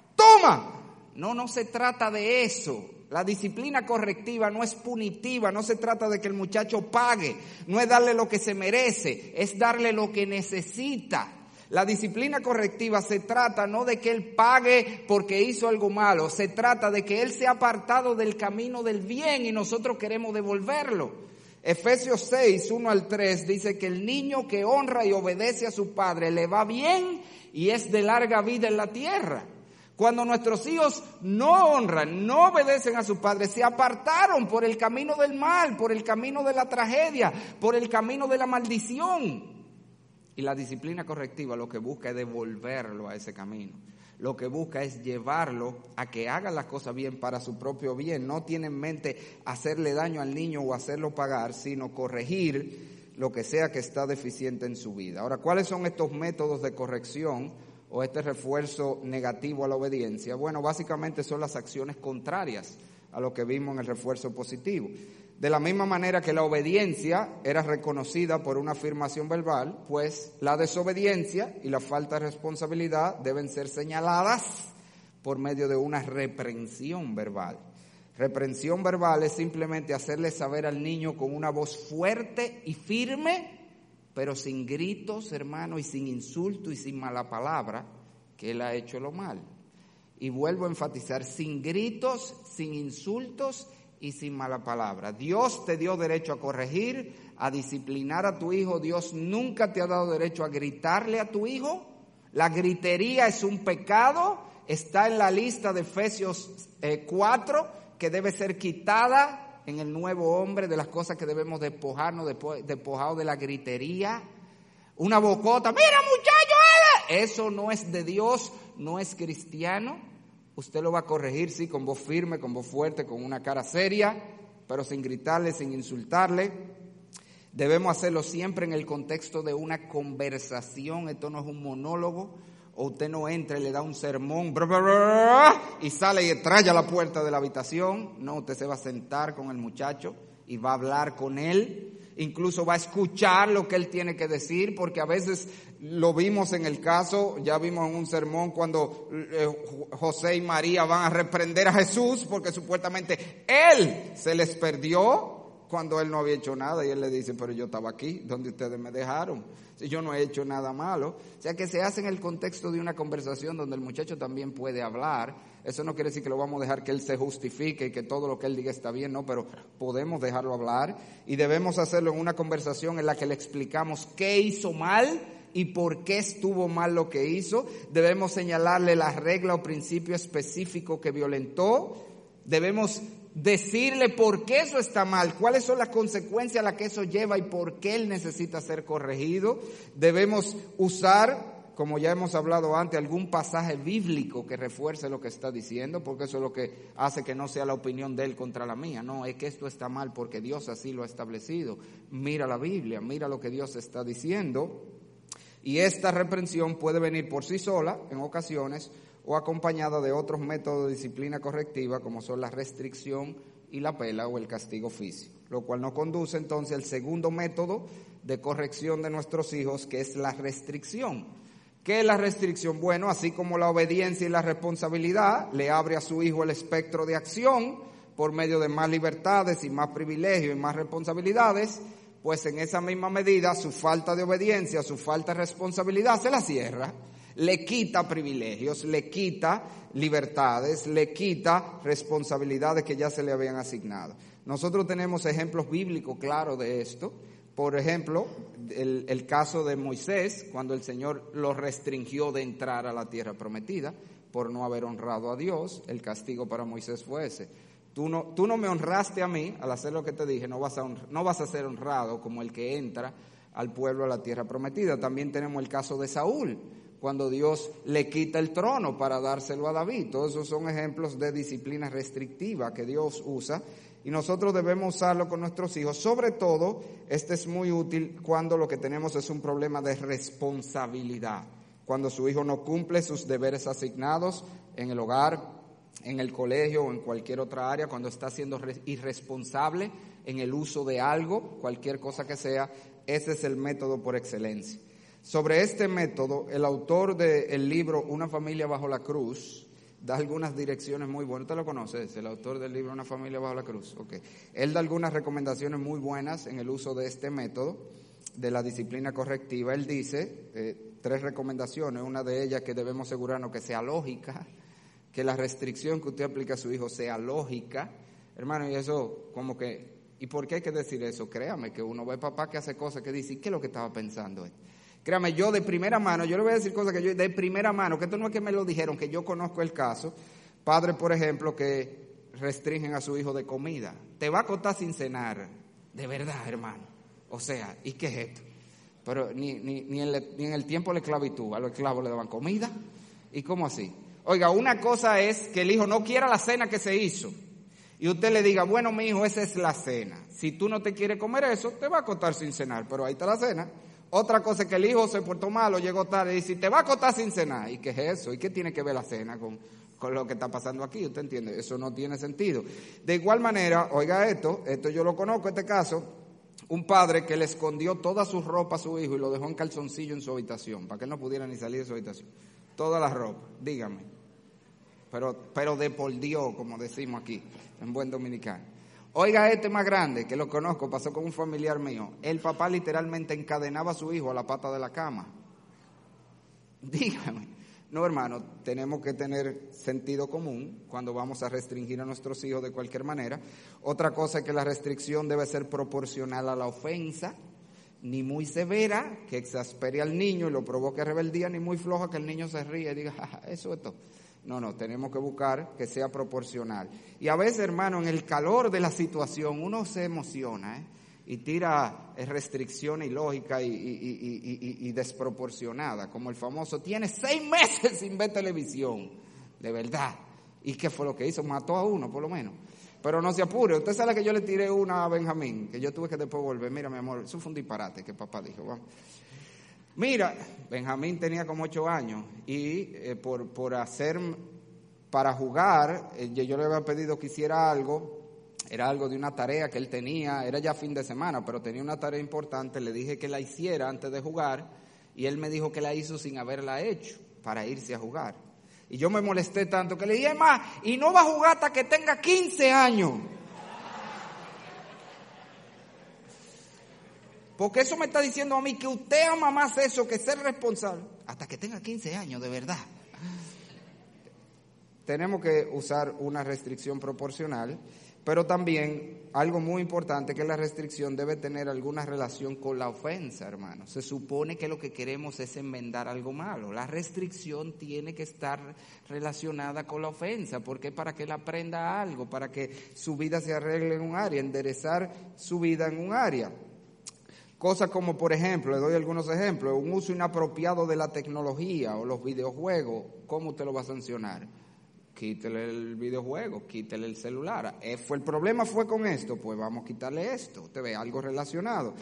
toma. No, no se trata de eso. La disciplina correctiva no es punitiva, no se trata de que el muchacho pague, no es darle lo que se merece, es darle lo que necesita. La disciplina correctiva se trata no de que él pague porque hizo algo malo, se trata de que él se ha apartado del camino del bien y nosotros queremos devolverlo. Efesios seis, uno al tres dice que el niño que honra y obedece a su padre le va bien y es de larga vida en la tierra. Cuando nuestros hijos no honran, no obedecen a su padre, se apartaron por el camino del mal, por el camino de la tragedia, por el camino de la maldición. Y la disciplina correctiva lo que busca es devolverlo a ese camino. Lo que busca es llevarlo a que haga las cosas bien para su propio bien. No tiene en mente hacerle daño al niño o hacerlo pagar, sino corregir lo que sea que está deficiente en su vida. Ahora, ¿cuáles son estos métodos de corrección o este refuerzo negativo a la obediencia? Bueno, básicamente son las acciones contrarias a lo que vimos en el refuerzo positivo. De la misma manera que la obediencia era reconocida por una afirmación verbal, pues la desobediencia y la falta de responsabilidad deben ser señaladas por medio de una reprensión verbal. Reprensión verbal es simplemente hacerle saber al niño con una voz fuerte y firme, pero sin gritos, hermano, y sin insulto y sin mala palabra, que él ha hecho lo mal. Y vuelvo a enfatizar, sin gritos, sin insultos y sin mala palabra. Dios te dio derecho a corregir, a disciplinar a tu hijo. Dios nunca te ha dado derecho a gritarle a tu hijo. La gritería es un pecado, está en la lista de Efesios eh, cuatro, que debe ser quitada en el nuevo hombre, de las cosas que debemos despojarnos, despojados de la gritería. Una bocota, mira muchacho, ¿eh? Eso no es de Dios, no es cristiano. Usted lo va a corregir, sí, con voz firme, con voz fuerte, con una cara seria, pero sin gritarle, sin insultarle. Debemos hacerlo siempre en el contexto de una conversación. Esto no es un monólogo. o usted no entra y le da un sermón bla, bla, bla, y sale y traya la puerta de la habitación. No, usted se va a sentar con el muchacho y va a hablar con él. Incluso va a escuchar lo que él tiene que decir, porque a veces lo vimos en el caso, ya vimos en un sermón cuando eh, José y María van a reprender a Jesús porque supuestamente él se les perdió cuando él no había hecho nada, y él le dice, pero yo estaba aquí, donde ustedes me dejaron, si yo no he hecho nada malo. O sea que se hace en el contexto de una conversación donde el muchacho también puede hablar. Eso no quiere decir que lo vamos a dejar que él se justifique y que todo lo que él diga está bien, no, pero podemos dejarlo hablar y debemos hacerlo en una conversación en la que le explicamos qué hizo mal y por qué estuvo mal lo que hizo. Debemos señalarle la regla o principio específico que violentó. Debemos decirle por qué eso está mal, cuáles son las consecuencias a las que eso lleva y por qué él necesita ser corregido. Debemos usar, como ya hemos hablado antes, algún pasaje bíblico que refuerce lo que está diciendo, porque eso es lo que hace que no sea la opinión de él contra la mía. No, es que esto está mal porque Dios así lo ha establecido. Mira la Biblia, mira lo que Dios está diciendo. Y esta reprensión puede venir por sí sola en ocasiones o acompañada de otros métodos de disciplina correctiva, como son la restricción y la pela o el castigo físico, lo cual nos conduce entonces al segundo método de corrección de nuestros hijos, que es la restricción. ¿Qué es la restricción? Bueno, así como la obediencia y la responsabilidad le abre a su hijo el espectro de acción por medio de más libertades y más privilegios y más responsabilidades, pues en esa misma medida su falta de obediencia, su falta de responsabilidad se la cierra. Le quita privilegios, le quita libertades, le quita responsabilidades que ya se le habían asignado. Nosotros tenemos ejemplos bíblicos claros de esto. Por ejemplo, el, el caso de Moisés, cuando el Señor lo restringió de entrar a la tierra prometida por no haber honrado a Dios. El castigo para Moisés fue ese. Tú no, tú no me honraste a mí, al hacer lo que te dije, no vas a honr- no vas a ser honrado como el que entra al pueblo a la tierra prometida. También tenemos el caso de Saúl, cuando Dios le quita el trono para dárselo a David. Todos esos son ejemplos de disciplina restrictiva que Dios usa y nosotros debemos usarlo con nuestros hijos. Sobre todo, este es muy útil cuando lo que tenemos es un problema de responsabilidad. Cuando su hijo no cumple sus deberes asignados en el hogar, en el colegio o en cualquier otra área, cuando está siendo irresponsable en el uso de algo, cualquier cosa que sea, ese es el método por excelencia. Sobre este método, el autor del libro Una familia bajo la cruz da algunas direcciones muy buenas. ¿Usted lo conoce? ¿Es el autor del libro Una familia bajo la cruz? Okay. Él da algunas recomendaciones muy buenas en el uso de este método, de la disciplina correctiva. Él dice eh, tres recomendaciones. Una de ellas, que debemos asegurarnos que sea lógica, que la restricción que usted aplica a su hijo sea lógica. Hermano, y eso como que, ¿y por qué hay que decir eso? Créame que uno ve papá que hace cosas que dice, ¿qué es lo que estaba pensando él? Créame, yo de primera mano, yo le voy a decir cosas que yo de primera mano, que esto no es que me lo dijeron, que yo conozco el caso. Padres, por ejemplo, que restringen a su hijo de comida. Te va a acostar sin cenar. De verdad, hermano. O sea, ¿y qué es esto? Pero ni, ni, ni, en, le, ni en el tiempo de la esclavitud a los esclavos le daban comida. ¿Y cómo así? Oiga, una cosa es que el hijo no quiera la cena que se hizo. Y usted le diga, bueno, mi hijo, esa es la cena. Si tú no te quieres comer eso, te va a acostar sin cenar. Pero ahí está la cena. Otra cosa es que el hijo se portó mal o llegó tarde y dice, te va a acostar sin cenar. ¿Y qué es eso? ¿Y qué tiene que ver la cena con, con lo que está pasando aquí? ¿Usted entiende? Eso no tiene sentido. De igual manera, oiga esto, esto yo lo conozco, este caso, un padre que le escondió toda su ropa a su hijo y lo dejó en calzoncillo en su habitación, para que él no pudiera ni salir de su habitación. Toda la ropa, dígame. Pero, pero de por Dios, como decimos aquí, en buen dominicano. Oiga, este más grande, que lo conozco, pasó con un familiar mío. El papá literalmente encadenaba a su hijo a la pata de la cama. Dígame. No, hermano, tenemos que tener sentido común cuando vamos a restringir a nuestros hijos de cualquier manera. Otra cosa es que la restricción debe ser proporcional a la ofensa, ni muy severa, que exaspere al niño y lo provoque a rebeldía, ni muy floja, que el niño se ríe y diga, ja, eso es todo. No, no, tenemos que buscar que sea proporcional. Y a veces, hermano, en el calor de la situación, uno se emociona, ¿eh? Y tira restricciones ilógicas y, y, y, y, y desproporcionadas, como el famoso, tiene seis meses sin ver televisión, de verdad. ¿Y qué fue lo que hizo? Mató a uno, por lo menos. Pero no se apure, usted sabe que yo le tiré una a Benjamín, que yo tuve que después volver. Mira, mi amor, eso fue un disparate que papá dijo, vamos. Mira, Benjamín tenía como ocho años y eh, por, por hacer, para jugar, eh, yo le había pedido que hiciera algo, era algo de una tarea que él tenía, era ya fin de semana, pero tenía una tarea importante, le dije que la hiciera antes de jugar y él me dijo que la hizo sin haberla hecho para irse a jugar. Y yo me molesté tanto que le dije, más, y no va a jugar hasta que tenga quince años. Porque eso me está diciendo a mí que usted ama más eso que ser responsable. Hasta que tenga quince años, de verdad. Tenemos que usar una restricción proporcional, pero también algo muy importante, que la restricción debe tener alguna relación con la ofensa, hermano. Se supone que lo que queremos es enmendar algo malo. La restricción tiene que estar relacionada con la ofensa, porque es para que él aprenda algo, para que su vida se arregle en un área, enderezar su vida en un área. Cosas como, por ejemplo, le doy algunos ejemplos, un uso inapropiado de la tecnología o los videojuegos, ¿cómo usted lo va a sancionar? Quítele el videojuego, quítele el celular. Eh, fue, el problema fue con esto, pues vamos a quitarle esto. Usted ve, algo relacionado.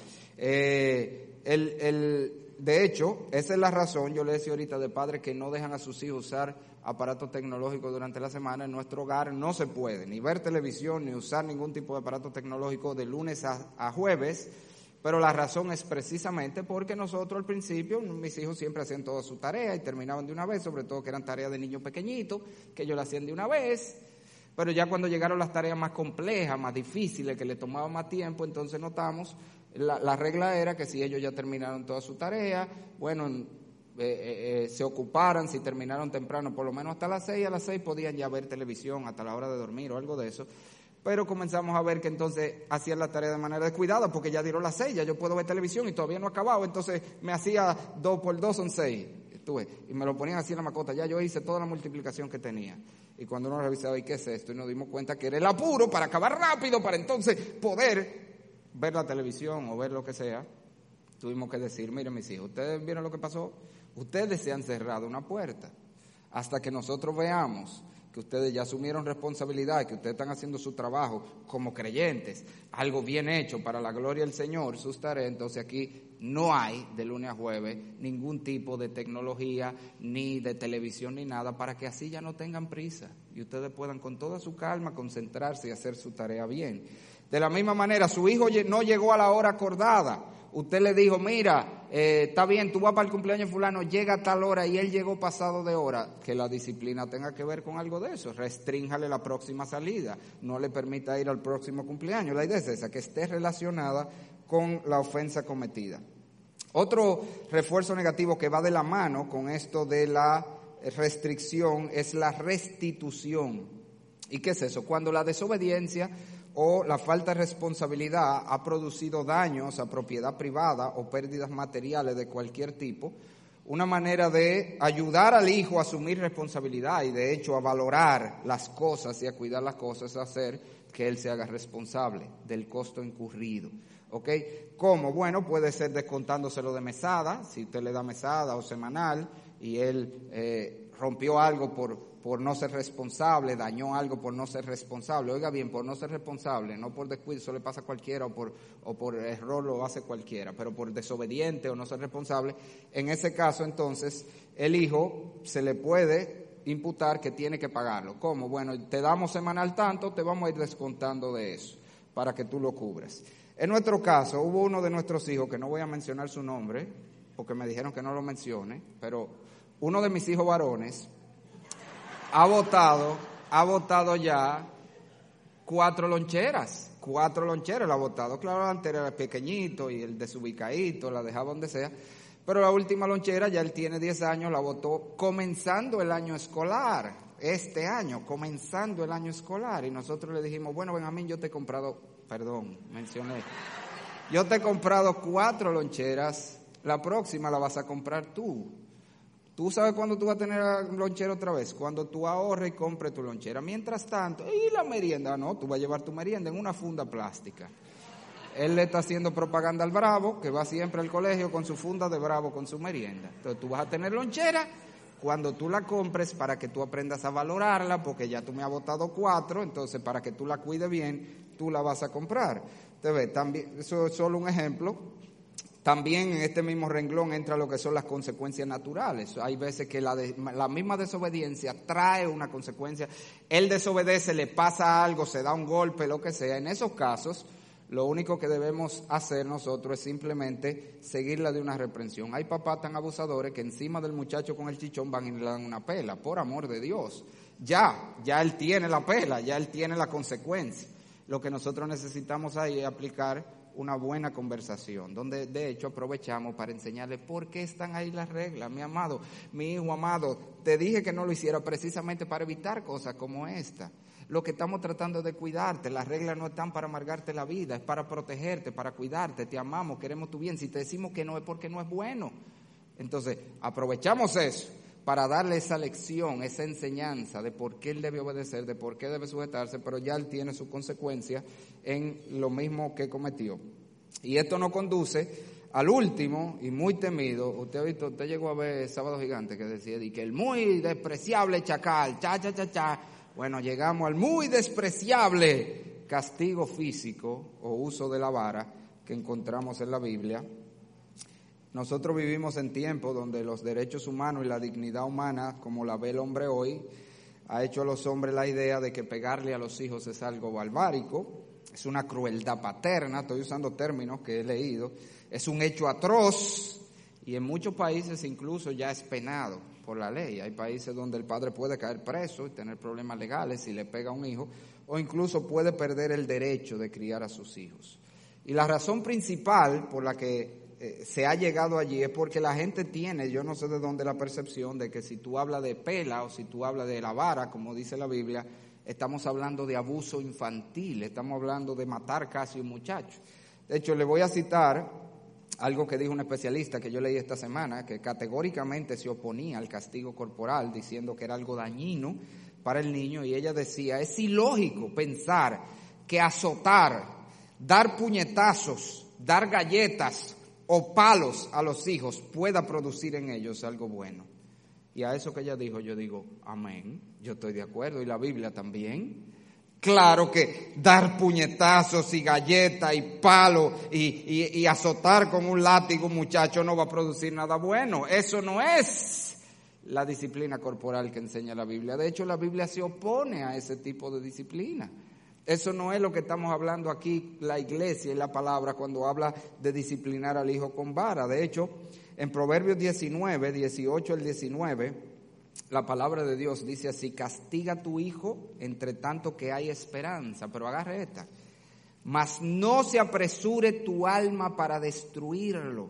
Eh, el, el, de hecho, esa es la razón, yo le decía ahorita, de padres que no dejan a sus hijos usar aparatos tecnológicos durante la semana. En nuestro hogar no se puede ni ver televisión, ni usar ningún tipo de aparato tecnológico de lunes a, a jueves. Pero la razón es precisamente porque nosotros al principio, mis hijos siempre hacían toda su tarea y terminaban de una vez, sobre todo que eran tareas de niños pequeñitos, que ellos la hacían de una vez. Pero ya cuando llegaron las tareas más complejas, más difíciles, que le tomaban más tiempo, entonces notamos, la, la regla era que si ellos ya terminaron toda su tarea, bueno, eh, eh, eh, se ocuparan, si terminaron temprano, por lo menos hasta las seis, a las seis podían ya ver televisión hasta la hora de dormir o algo de eso. Pero comenzamos a ver que entonces hacían la tarea de manera descuidada, porque ya dieron las seis, ya yo puedo ver televisión y todavía no ha acabado, entonces me hacía dos por dos son seis, estuve, y me lo ponían así en la macota, ya yo hice toda la multiplicación que tenía. Y cuando uno revisaba, ¿y qué es esto? Y nos dimos cuenta que era el apuro para acabar rápido, para entonces poder ver la televisión o ver lo que sea. Tuvimos que decir, miren mis hijos, ¿ustedes vieron lo que pasó? Ustedes se han cerrado una puerta hasta que nosotros veamos que ustedes ya asumieron responsabilidad, que ustedes están haciendo su trabajo como creyentes, algo bien hecho para la gloria del Señor, sus tareas. Entonces aquí no hay de lunes a jueves ningún tipo de tecnología, ni de televisión, ni nada, para que así ya no tengan prisa y ustedes puedan con toda su calma concentrarse y hacer su tarea bien. De la misma manera, su hijo no llegó a la hora acordada. Usted le dijo, mira, eh, está bien, tú vas para el cumpleaños fulano, llega a tal hora y él llegó pasado de hora. Que la disciplina tenga que ver con algo de eso. Restrínjale la próxima salida, no le permita ir al próximo cumpleaños. La idea es esa, que esté relacionada con la ofensa cometida. Otro refuerzo negativo que va de la mano con esto de la restricción es la restitución. ¿Y qué es eso? Cuando la desobediencia o la falta de responsabilidad ha producido daños a propiedad privada o pérdidas materiales de cualquier tipo, una manera de ayudar al hijo a asumir responsabilidad y de hecho a valorar las cosas y a cuidar las cosas es hacer que él se haga responsable del costo incurrido. ¿Ok? ¿Cómo? Bueno, puede ser descontándoselo de mesada, si usted le da mesada o semanal y él eh, rompió algo por... por no ser responsable, dañó algo por no ser responsable. Oiga bien, por no ser responsable, no por descuido, eso le pasa a cualquiera, o por, o por error lo hace cualquiera, pero por desobediente o no ser responsable, en ese caso entonces el hijo se le puede imputar que tiene que pagarlo. ¿Cómo? Bueno, te damos semanal tanto, te vamos a ir descontando de eso, para que tú lo cubras. En nuestro caso, hubo uno de nuestros hijos, que no voy a mencionar su nombre, porque me dijeron que no lo mencione, pero uno de mis hijos varones, Ha votado, ha votado ya cuatro loncheras, cuatro loncheras la ha votado. Claro, antes era pequeñito y el desubicadito, la dejaba donde sea, pero la última lonchera, ya él tiene diez años, la votó comenzando el año escolar, este año, comenzando el año escolar. Y nosotros le dijimos, bueno, Benjamín, yo te he comprado, perdón, mencioné, yo te he comprado cuatro loncheras, la próxima la vas a comprar tú. Tú sabes cuándo tú vas a tener lonchera otra vez, cuando tú ahorres y compres tu lonchera. Mientras tanto, ¿y la merienda? No, tú vas a llevar tu merienda en una funda plástica. Él le está haciendo propaganda al Bravo, que va siempre al colegio con su funda de Bravo, con su merienda. Entonces tú vas a tener lonchera cuando tú la compres, para que tú aprendas a valorarla, porque ya tú me has botado cuatro, entonces para que tú la cuides bien, tú la vas a comprar. Te ves, también, eso es solo un ejemplo. También en este mismo renglón entra lo que son las consecuencias naturales. Hay veces que la, de, la misma desobediencia trae una consecuencia. Él desobedece, le pasa algo, se da un golpe, lo que sea. En esos casos, lo único que debemos hacer nosotros es simplemente seguirla de una reprensión. Hay papás tan abusadores que encima del muchacho con el chichón van y le dan una pela, por amor de Dios. Ya, ya él tiene la pela, ya él tiene la consecuencia. Lo que nosotros necesitamos ahí es aplicar una buena conversación, donde de hecho aprovechamos para enseñarle por qué están ahí las reglas. Mi amado, mi hijo amado, te dije que no lo hiciera precisamente para evitar cosas como esta. Lo que estamos tratando de cuidarte, las reglas no están para amargarte la vida, es para protegerte, para cuidarte, te amamos, queremos tu bien. Si te decimos que no es porque no es bueno. Entonces, aprovechamos eso para darle esa lección, esa enseñanza de por qué él debe obedecer, de por qué debe sujetarse, pero ya él tiene su consecuencia en lo mismo que cometió. Y esto nos conduce al último y muy temido. Usted ha visto, usted llegó a ver Sábado Gigante que decía y que el muy despreciable chacal, cha, cha, cha, cha. Bueno, llegamos al muy despreciable castigo físico o uso de la vara que encontramos en la Biblia. Nosotros vivimos en tiempos donde los derechos humanos y la dignidad humana, como la ve el hombre hoy, ha hecho a los hombres la idea de que pegarle a los hijos es algo barbárico, es una crueldad paterna, estoy usando términos que he leído, es un hecho atroz y en muchos países incluso ya es penado por la ley. Hay países donde el padre puede caer preso y tener problemas legales si le pega a un hijo, o incluso puede perder el derecho de criar a sus hijos. Y la razón principal por la que se ha llegado allí es porque la gente tiene, yo no sé de dónde, la percepción de que si tú hablas de pela o si tú hablas de la vara, como dice la Biblia, estamos hablando de abuso infantil, estamos hablando de matar casi un muchacho. De hecho, le voy a citar algo que dijo un especialista que yo leí esta semana, que categóricamente se oponía al castigo corporal, diciendo que era algo dañino para el niño, y ella decía, es ilógico pensar que azotar, dar puñetazos, dar galletas o palos a los hijos pueda producir en ellos algo bueno. Y a eso que ella dijo, yo digo, amén, yo estoy de acuerdo, y la Biblia también. Claro que dar puñetazos y galletas y palos y, y, y azotar con un látigo un muchacho no va a producir nada bueno. Eso no es la disciplina corporal que enseña la Biblia. De hecho, la Biblia se opone a ese tipo de disciplina. Eso no es lo que estamos hablando aquí, la iglesia y la palabra, cuando habla de disciplinar al hijo con vara. De hecho, en Proverbios diecinueve, dieciocho al diecinueve, la palabra de Dios dice así: castiga a tu hijo entre tanto que hay esperanza. Pero agarre esta: mas no se apresure tu alma para destruirlo.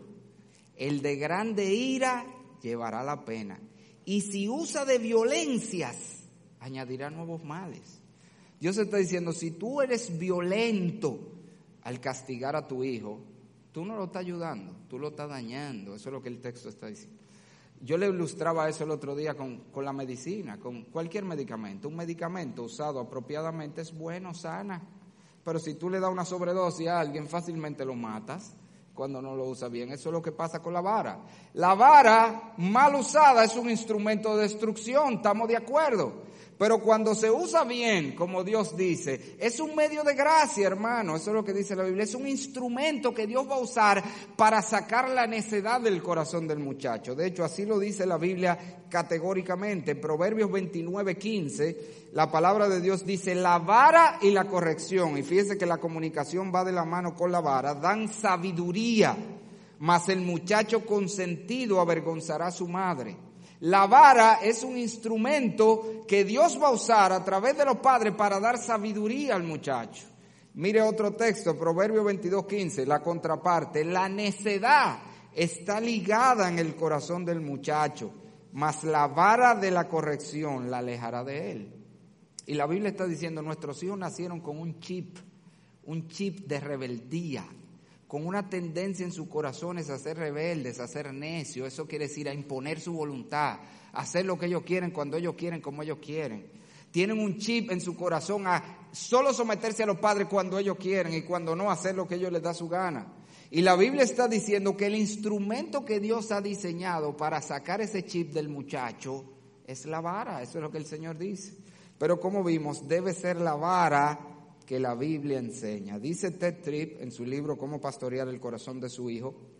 El de grande ira llevará la pena. Y si usa de violencias, añadirá nuevos males. Dios está diciendo, si tú eres violento al castigar a tu hijo, tú no lo estás ayudando, tú lo estás dañando. Eso es lo que el texto está diciendo. Yo le ilustraba eso el otro día con, con la medicina, con cualquier medicamento. Un medicamento usado apropiadamente es bueno, sana, pero si tú le das una sobredosis a alguien, fácilmente lo matas cuando no lo usa bien. Eso es lo que pasa con la vara. La vara mal usada es un instrumento de destrucción, estamos de acuerdo. Pero cuando se usa bien, como Dios dice, es un medio de gracia, hermano. Eso es lo que dice la Biblia. Es un instrumento que Dios va a usar para sacar la necedad del corazón del muchacho. De hecho, así lo dice la Biblia categóricamente. En Proverbios veintinueve, quince, la palabra de Dios dice, la vara y la corrección, y fíjese que la comunicación va de la mano con la vara, dan sabiduría, mas el muchacho consentido avergonzará a su madre. La vara es un instrumento que Dios va a usar a través de los padres para dar sabiduría al muchacho. Mire otro texto, Proverbios veintidós, quince, la contraparte. La necedad está ligada en el corazón del muchacho, mas la vara de la corrección la alejará de él. Y la Biblia está diciendo, nuestros hijos nacieron con un chip, un chip de rebeldía, con una tendencia en sus corazones a ser rebeldes, a ser necios. Eso quiere decir a imponer su voluntad, a hacer lo que ellos quieren, cuando ellos quieren, como ellos quieren. Tienen un chip en su corazón a solo someterse a los padres cuando ellos quieren y cuando no, hacer lo que ellos les da su gana. Y la Biblia está diciendo que el instrumento que Dios ha diseñado para sacar ese chip del muchacho es la vara. Eso es lo que el Señor dice. Pero como vimos, debe ser la vara que la Biblia enseña. Dice Ted Tripp en su libro Cómo pastorear el corazón de su hijo,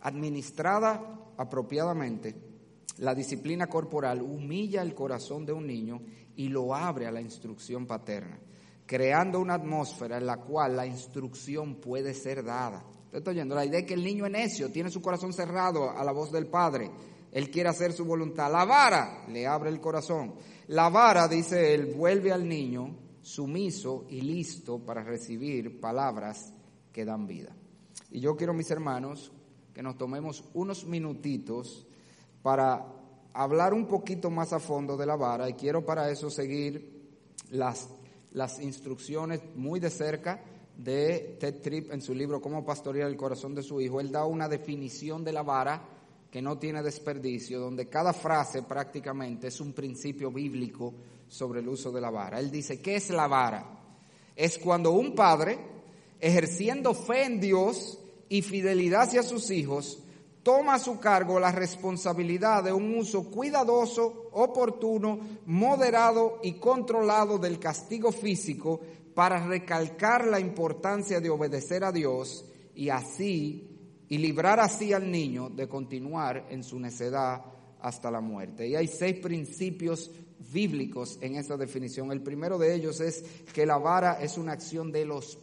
Administrada apropiadamente, la disciplina corporal humilla el corazón de un niño y lo abre a la instrucción paterna, creando una atmósfera en la cual la instrucción puede ser dada. ¿Te estoy oyendo? La idea es que el niño es necio, tiene su corazón cerrado a la voz del padre. Él quiere hacer su voluntad. La vara le abre el corazón. La vara, dice él, vuelve al niño sumiso y listo para recibir palabras que dan vida. Y yo quiero, mis hermanos, que nos tomemos unos minutitos para hablar un poquito más a fondo de la vara, y quiero para eso seguir las, las instrucciones muy de cerca de Ted Tripp en su libro Cómo pastorear el corazón de su hijo. Él da una definición de la vara que no tiene desperdicio, donde cada frase prácticamente es un principio bíblico sobre el uso de la vara. Él dice, ¿qué es la vara? Es cuando un padre, ejerciendo fe en Dios y fidelidad hacia sus hijos, toma a su cargo la responsabilidad de un uso cuidadoso, oportuno, moderado y controlado del castigo físico para recalcar la importancia de obedecer a Dios y así y librar así al niño de continuar en su necedad hasta la muerte. Y hay seis principios bíblicos en esa definición. El primero de ellos es que la vara es una acción de los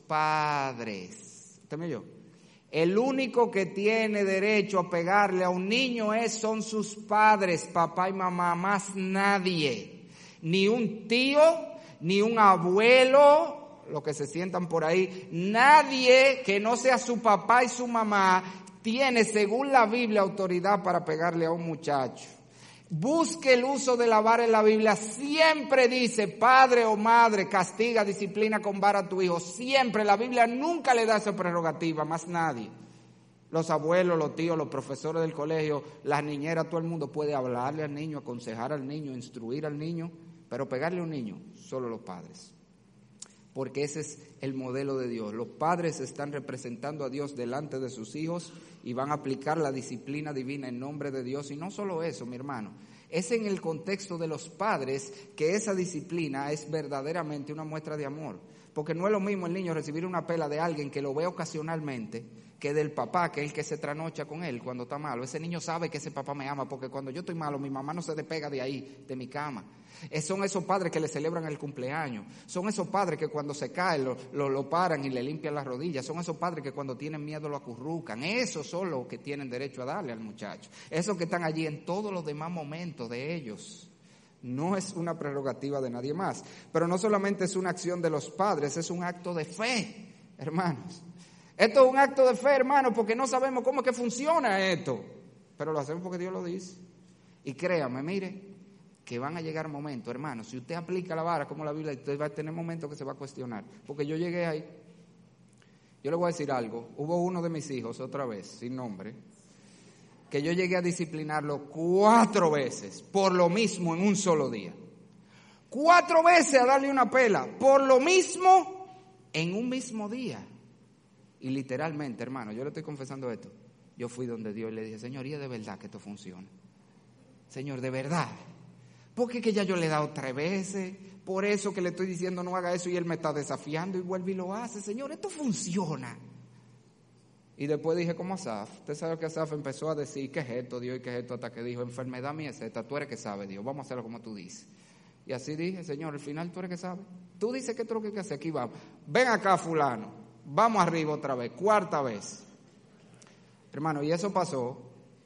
padres. ¿Usted me oyó? El único que tiene derecho a pegarle a un niño es, son sus padres, papá y mamá, más nadie. Ni un tío, ni un abuelo, los que se sientan por ahí, nadie que no sea su papá y su mamá tiene, según la Biblia, autoridad para pegarle a un muchacho. Busque el uso de la vara en la Biblia. Siempre dice, padre o madre, castiga, disciplina con vara a tu hijo. Siempre. La Biblia nunca le da esa prerrogativa, más nadie. Los abuelos, los tíos, los profesores del colegio, las niñeras, todo el mundo puede hablarle al niño, aconsejar al niño, instruir al niño, pero pegarle a un niño, solo los padres. Porque ese es el modelo de Dios. Los padres están representando a Dios delante de sus hijos y van a aplicar la disciplina divina en nombre de Dios. Y no solo eso, mi hermano, es en el contexto de los padres que esa disciplina es verdaderamente una muestra de amor. Porque no es lo mismo el niño recibir una pela de alguien que lo ve ocasionalmente que del papá, que es el que se trasnocha con él cuando está malo. Ese niño sabe que ese papá me ama, porque cuando yo estoy malo, mi mamá no se despega de ahí, de mi cama. Son esos padres que le celebran el cumpleaños. Son esos padres que cuando se cae lo, lo, lo paran y le limpian las rodillas. Son esos padres que cuando tienen miedo lo acurrucan. Esos son los que tienen derecho a darle al muchacho. Esos que están allí en todos los demás momentos de ellos. No es una prerrogativa de nadie más. Pero no solamente es una acción de los padres, es un acto de fe, hermanos. Esto es un acto de fe, hermanos, porque no sabemos cómo es que funciona esto. Pero lo hacemos porque Dios lo dice. Y créame, mire, que van a llegar momentos, hermanos, si usted aplica la vara como la Biblia, usted va a tener momentos que se va a cuestionar. Porque yo llegué ahí, yo le voy a decir algo, hubo uno de mis hijos, otra vez, sin nombre, que yo llegué a disciplinarlo cuatro veces, por lo mismo en un solo día. Cuatro veces a darle una pela, por lo mismo en un mismo día. Y literalmente, hermano, yo le estoy confesando esto, yo fui donde Dios y le dije, Señor, ¿y es de verdad que esto funciona? Señor, de verdad. Porque que ya yo le he dado tres veces, por eso que le estoy diciendo no haga eso y él me está desafiando y vuelve y lo hace. Señor, esto funciona. Y después dije como Asaf, usted sabe que Asaf empezó a decir, ¿qué es esto, Dios? ¿Y qué es esto? Hasta que dijo, enfermedad mía es esta, tú eres que sabe, Dios, vamos a hacerlo como tú dices. Y así dije, Señor, al final tú eres que sabe. Tú dices que esto es lo que hay que hacer, aquí vamos. Ven acá, fulano, vamos arriba otra vez, cuarta vez. Hermano, y eso pasó,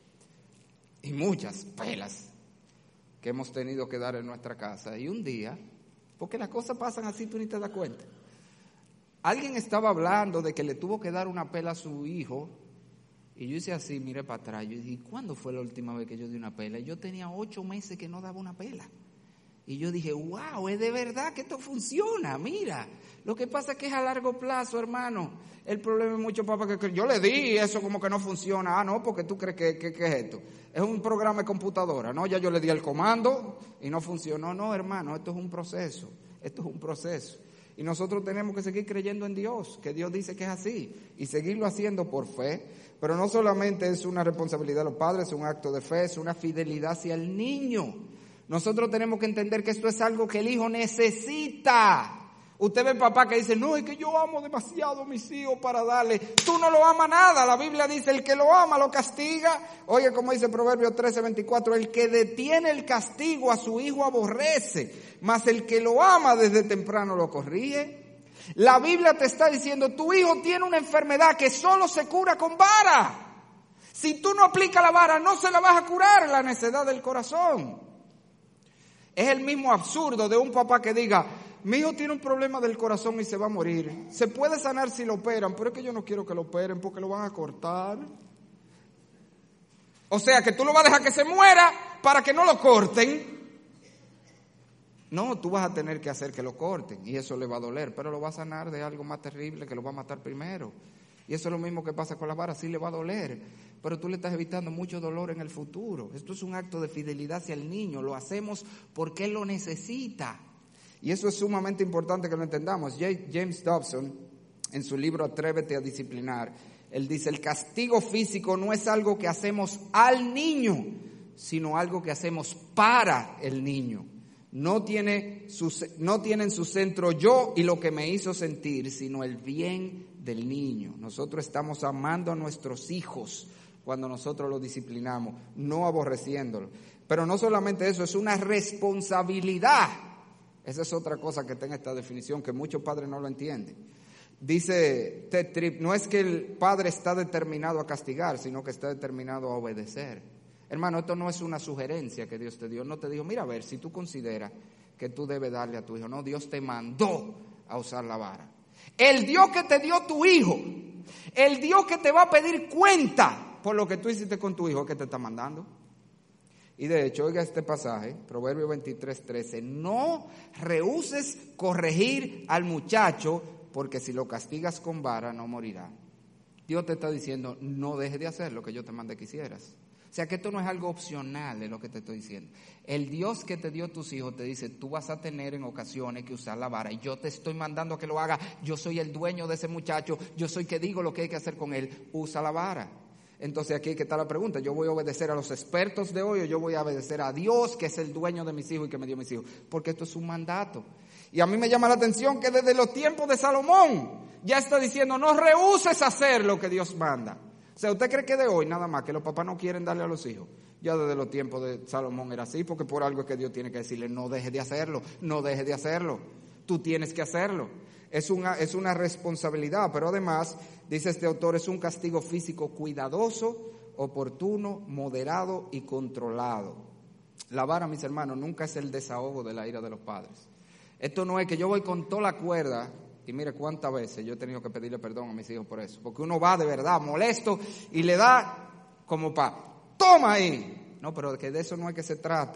y muchas pelas que hemos tenido que dar en nuestra casa. Y un día, porque las cosas pasan así, tú ni te das cuenta. Alguien estaba hablando de que le tuvo que dar una pela a su hijo, y yo hice así, miré para atrás, yo dije, ¿cuándo fue la última vez que yo di una pela? Y yo tenía ocho meses que no daba una pela. Y yo dije, wow, es de verdad que esto funciona, mira. Lo que pasa es que es a largo plazo, hermano. El problema es mucho, papá, que yo le di eso como que no funciona. Ah, no, porque tú crees que, que, que es esto. Es un programa de computadora, ¿no? Ya yo le di el comando y no funcionó. No, hermano, esto es un proceso. Esto es un proceso. Y nosotros tenemos que seguir creyendo en Dios, que Dios dice que es así, y seguirlo haciendo por fe. Pero no solamente es una responsabilidad de los padres, es un acto de fe, es una fidelidad hacia el niño. Nosotros tenemos que entender que esto es algo que el hijo necesita. Usted ve papá que dice, no, es que yo amo demasiado a mis hijos para darle. Tú no lo amas nada. La Biblia dice, el que lo ama lo castiga. Oye, como dice Proverbios trece, veinticuatro, el que detiene el castigo a su hijo aborrece, mas el que lo ama desde temprano lo corrige. La Biblia te está diciendo, tu hijo tiene una enfermedad que solo se cura con vara. Si tú no aplicas la vara, no se la vas a curar, la necedad del corazón. Es el mismo absurdo de un papá que diga, mi hijo tiene un problema del corazón y se va a morir. Se puede sanar si lo operan, pero es que yo no quiero que lo operen porque lo van a cortar. O sea, que tú lo vas a dejar que se muera para que no lo corten. No, tú vas a tener que hacer que lo corten y eso le va a doler, pero lo va a sanar de algo más terrible que lo va a matar primero. Y eso es lo mismo que pasa con la vara, sí le va a doler, pero tú le estás evitando mucho dolor en el futuro. Esto es un acto de fidelidad hacia el niño, lo hacemos porque él lo necesita. Y eso es sumamente importante que lo entendamos. James Dobson, en su libro Atrévete a disciplinar, él dice, el castigo físico no es algo que hacemos al niño, sino algo que hacemos para el niño. No tiene, su, no tiene en su centro yo y lo que me hizo sentir, sino el bien del niño. Nosotros estamos amando a nuestros hijos cuando nosotros los disciplinamos, no aborreciéndolos. Pero no solamente eso, es una responsabilidad. Esa es otra cosa que está en esta definición que muchos padres no lo entienden. Dice Ted Tripp, no es que el padre está determinado a castigar, sino que está determinado a obedecer. Hermano, esto no es una sugerencia que Dios te dio. No te dijo, mira a ver, si tú consideras que tú debes darle a tu hijo. No, Dios te mandó a usar la vara. El Dios que te dio tu hijo, el Dios que te va a pedir cuenta por lo que tú hiciste con tu hijo, que te está mandando. Y de hecho, oiga este pasaje, Proverbios veintitrés, trece, no rehuses corregir al muchacho, porque si lo castigas con vara no morirá. Dios te está diciendo, no dejes de hacer lo que yo te mandé que hicieras. O sea que esto no es algo opcional de lo que te estoy diciendo. El Dios que te dio tus hijos te dice, tú vas a tener en ocasiones que usar la vara y yo te estoy mandando a que lo haga. Yo soy el dueño de ese muchacho, yo soy que digo lo que hay que hacer con él. Usa la vara. Entonces aquí está la pregunta, ¿yo voy a obedecer a los expertos de hoy o yo voy a obedecer a Dios que es el dueño de mis hijos y que me dio mis hijos? Porque esto es un mandato. Y a mí me llama la atención que desde los tiempos de Salomón ya está diciendo, no rehuses hacer lo que Dios manda. O sea, ¿usted cree que de hoy nada más que los papás no quieren darle a los hijos? Ya desde los tiempos de Salomón era así, porque por algo es que Dios tiene que decirle, no dejes de hacerlo, no dejes de hacerlo. Tú tienes que hacerlo. Es una, es una responsabilidad, pero además, dice este autor, es un castigo físico cuidadoso, oportuno, moderado y controlado. La vara, mis hermanos, nunca es el desahogo de la ira de los padres. Esto no es que yo voy con toda la cuerda, y mire cuántas veces yo he tenido que pedirle perdón a mis hijos por eso, porque uno va de verdad molesto y le da como pa, toma ahí. No, pero que de eso no es que se trata.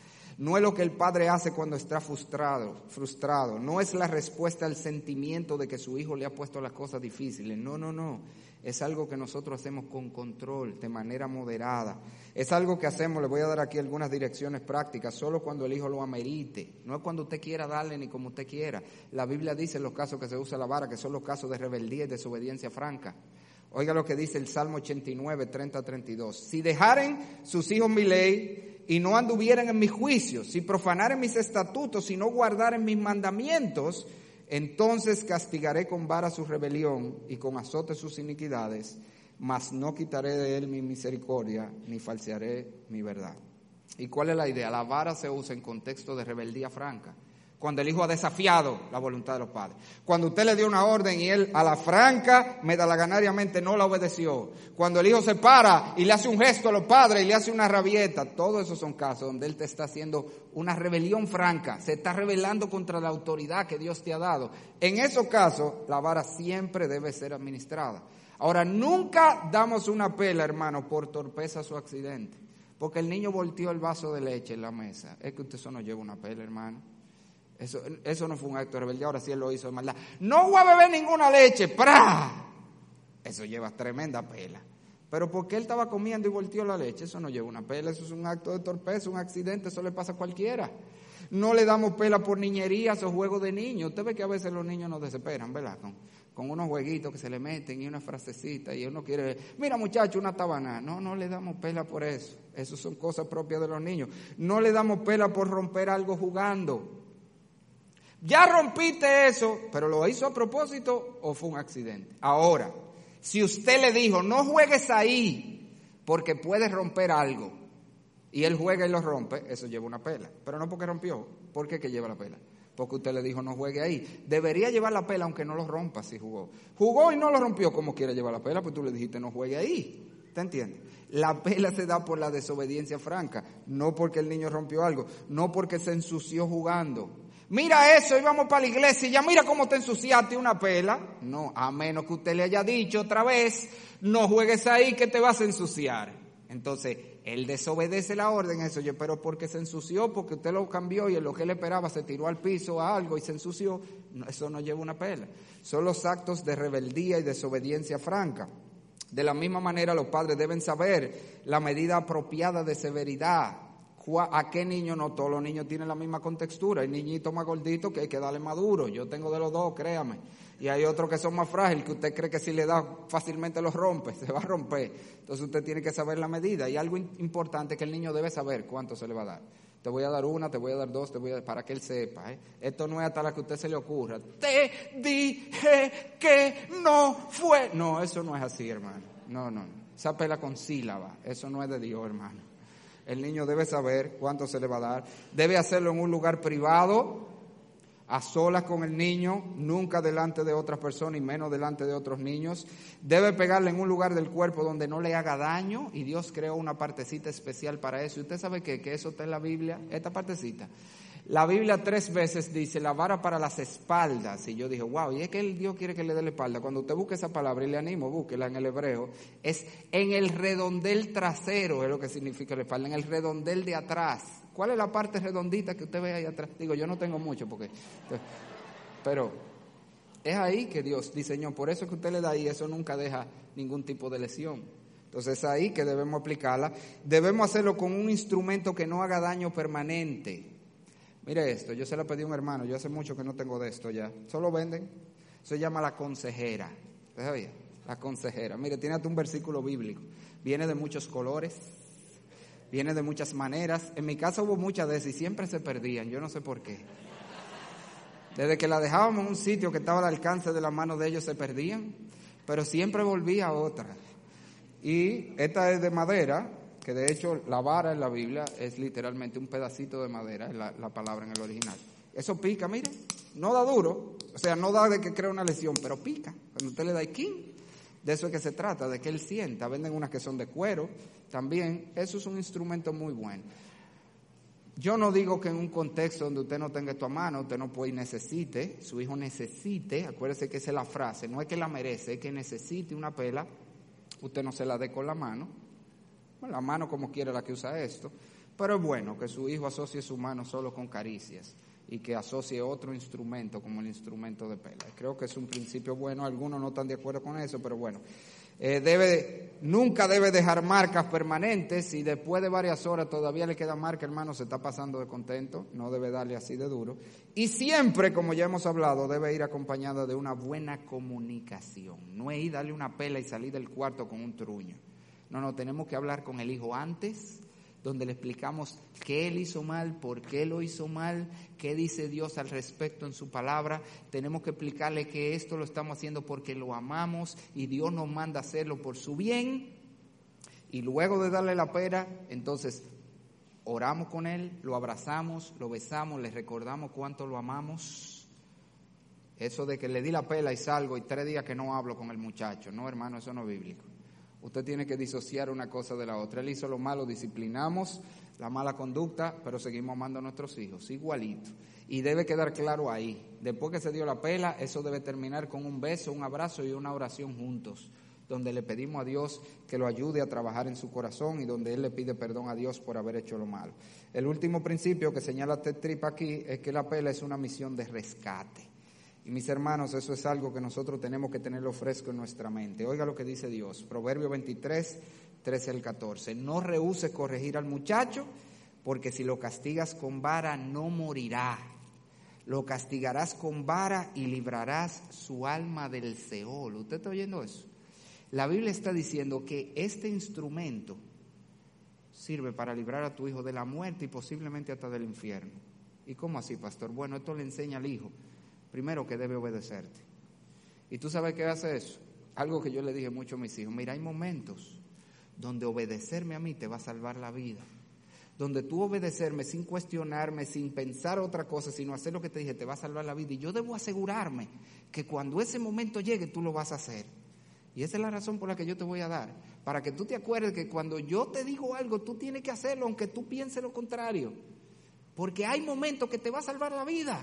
No es lo que el padre hace cuando está frustrado, frustrado. No es la respuesta al sentimiento de que su hijo le ha puesto las cosas difíciles. No, no, no. Es algo que nosotros hacemos con control, de manera moderada. Es algo que hacemos, le voy a dar aquí algunas direcciones prácticas, solo cuando el hijo lo amerite. No es cuando usted quiera darle ni como usted quiera. La Biblia dice en los casos que se usa la vara, que son los casos de rebeldía y desobediencia franca. Oiga lo que dice el Salmo ochenta y nueve, treinta a treinta y dos. Si dejaren sus hijos mi ley y no anduvieran en mis juicios, si profanaren mis estatutos y no guardaren mis mandamientos, entonces castigaré con vara su rebelión y con azote sus iniquidades, mas no quitaré de él mi misericordia ni falsearé mi verdad. ¿Y cuál es la idea? La vara se usa en contexto de rebeldía franca. Cuando el hijo ha desafiado la voluntad de los padres. Cuando usted le dio una orden y él a la franca, medalaganariamente no la obedeció. Cuando el hijo se para y le hace un gesto a los padres y le hace una rabieta. Todos esos son casos donde él te está haciendo una rebelión franca. Se está rebelando contra la autoridad que Dios te ha dado. En esos casos, la vara siempre debe ser administrada. Ahora, nunca damos una pela, hermano, por torpeza o accidente. Porque el niño volteó el vaso de leche en la mesa. Es que usted eso no lleva una pela, hermano. Eso, eso no fue un acto de rebeldía, ahora sí él lo hizo de maldad. No voy a beber ninguna leche, ¡pra! Eso lleva tremenda pela. Pero porque él estaba comiendo y volteó la leche, eso no lleva una pela, eso es un acto de torpeza, un accidente, eso le pasa a cualquiera. No le damos pela por niñerías o juegos de niños. Usted ve que a veces los niños nos desesperan, ¿verdad? Con, con unos jueguitos que se le meten y una frasecita y uno quiere, mira muchacho, una tabana. No, no le damos pela por eso. Eso son cosas propias de los niños. No le damos pela por romper algo jugando. Ya rompiste eso, pero ¿lo hizo a propósito o fue un accidente? Ahora, si usted le dijo, no juegues ahí porque puedes romper algo, y él juega y lo rompe, eso lleva una pela. Pero no porque rompió. ¿Por qué que lleva la pela? Porque usted le dijo no juegue ahí. Debería llevar la pela aunque no lo rompa si jugó. Jugó y no lo rompió, ¿cómo quiere llevar la pela? Pues tú le dijiste no juegue ahí. ¿Te entiendes? La pela se da por la desobediencia franca, no porque el niño rompió algo, no porque se ensució jugando. Mira eso, íbamos para la iglesia y ya mira cómo te ensuciaste una pela. No, a menos que usted le haya dicho otra vez, no juegues ahí que te vas a ensuciar. Entonces, él desobedece la orden, eso, yo, pero porque se ensució, porque usted lo cambió y en lo que él esperaba se tiró al piso a algo y se ensució, no, eso no lleva una pela. Son los actos de rebeldía y desobediencia franca. De la misma manera, los padres deben saber la medida apropiada de severidad. ¿A qué niño? No todos los niños tienen la misma contextura. Hay niñitos más gorditos que hay que darle más duro. Yo tengo de los dos, créame. Y hay otros que son más frágiles, que usted cree que si le da fácilmente los rompe, se va a romper. Entonces usted tiene que saber la medida. Y algo importante que el niño debe saber cuánto se le va a dar. Te voy a dar una, te voy a dar dos, te voy a dar, para que él sepa. ¿eh? Esto no es hasta la que a usted se le ocurra. Te dije que no fue. No, eso no es así, hermano. No, no, no. Esa pela con sílaba. Eso no es de Dios, hermano. El niño debe saber cuánto se le va a dar. Debe hacerlo en un lugar privado, a solas con el niño, nunca delante de otras personas y menos delante de otros niños. Debe pegarle en un lugar del cuerpo donde no le haga daño, y Dios creó una partecita especial para eso. ¿Y usted sabe qué? Que eso está en la Biblia, esta partecita. La Biblia tres veces dice la vara para las espaldas. Y yo dije, wow, y es que el Dios quiere que le dé la espalda. Cuando usted busque esa palabra, y le animo, búsquela en el hebreo, es en el redondel trasero, es lo que significa la espalda, en el redondel de atrás. ¿Cuál es la parte redondita que usted ve ahí atrás? Digo, yo no tengo mucho, porque, pero es ahí que Dios diseñó. Por eso que usted le da ahí, eso nunca deja ningún tipo de lesión. Entonces es ahí que debemos aplicarla. Debemos hacerlo con un instrumento que no haga daño permanente. Mire esto, yo se lo pedí a un hermano, yo hace mucho que no tengo de esto ya. Solo venden. Se llama la consejera. ¿Usted sabía? La consejera. Mire, tiene hasta un versículo bíblico. Viene de muchos colores, viene de muchas maneras. En mi casa hubo muchas de esas y siempre se perdían, yo no sé por qué. Desde que la dejábamos en un sitio que estaba al alcance de la mano de ellos se perdían, pero siempre volvía a otra. Y esta es de madera, que de hecho la vara en la Biblia es literalmente un pedacito de madera, es la, la palabra en el original. Eso pica, mire, no da duro, o sea, no da de que crea una lesión, pero pica. Cuando usted le da king, de eso es que se trata, de que él sienta. Venden unas que son de cuero también, eso es un instrumento muy bueno. Yo no digo que en un contexto donde usted no tenga esto a mano, usted no puede y necesite, su hijo necesite, acuérdese que esa es la frase, no es que la merece, es que necesite una pela, usted no se la dé con la mano. Bueno, la mano como quiera la que usa esto, pero es bueno que su hijo asocie su mano solo con caricias y que asocie otro instrumento como el instrumento de pela. Creo que es un principio bueno, algunos no están de acuerdo con eso, pero bueno. Eh, debe, nunca debe dejar marcas permanentes. Si después de varias horas todavía le queda marca, hermano, se está pasando de contento, no debe darle así de duro. Y siempre, como ya hemos hablado, debe ir acompañada de una buena comunicación. No es ir darle una pela y salir del cuarto con un truño. No, no, tenemos que hablar con el hijo antes, donde le explicamos qué él hizo mal, por qué lo hizo mal, qué dice Dios al respecto en su palabra. Tenemos que explicarle que esto lo estamos haciendo porque lo amamos y Dios nos manda a hacerlo por su bien. Y luego de darle la pera, entonces oramos con él, lo abrazamos, lo besamos, le recordamos cuánto lo amamos. Eso de que le di la pela y salgo y tres días que no hablo con el muchacho, no, hermano, eso no es bíblico. Usted tiene que disociar una cosa de la otra. Él hizo lo malo, disciplinamos la mala conducta, pero seguimos amando a nuestros hijos, igualito. Y debe quedar claro ahí. Después que se dio la pela, eso debe terminar con un beso, un abrazo y una oración juntos, donde le pedimos a Dios que lo ayude a trabajar en su corazón y donde él le pide perdón a Dios por haber hecho lo malo. El último principio que señala Ted Tripp aquí es que la pela es una misión de rescate. Y mis hermanos, eso es algo que nosotros tenemos que tenerlo fresco en nuestra mente. Oiga lo que dice Dios, Proverbio veintitrés, trece al catorce. No rehuses corregir al muchacho, porque si lo castigas con vara no morirá. Lo castigarás con vara y librarás su alma del Seol. ¿Usted está oyendo eso? La Biblia está diciendo que este instrumento sirve para librar a tu hijo de la muerte y posiblemente hasta del infierno. ¿Y cómo así, pastor? Bueno, esto le enseña al hijo, primero, que debe obedecerte. ¿Y tú sabes qué hace eso? Algo que yo le dije mucho a mis hijos. Mira, hay momentos donde obedecerme a mí te va a salvar la vida. Donde tú obedecerme sin cuestionarme, sin pensar otra cosa, sino hacer lo que te dije, te va a salvar la vida. Y yo debo asegurarme que cuando ese momento llegue, tú lo vas a hacer. Y esa es la razón por la que yo te voy a dar. Para que tú te acuerdes que cuando yo te digo algo, tú tienes que hacerlo, aunque tú pienses lo contrario. Porque hay momentos que te va a salvar la vida.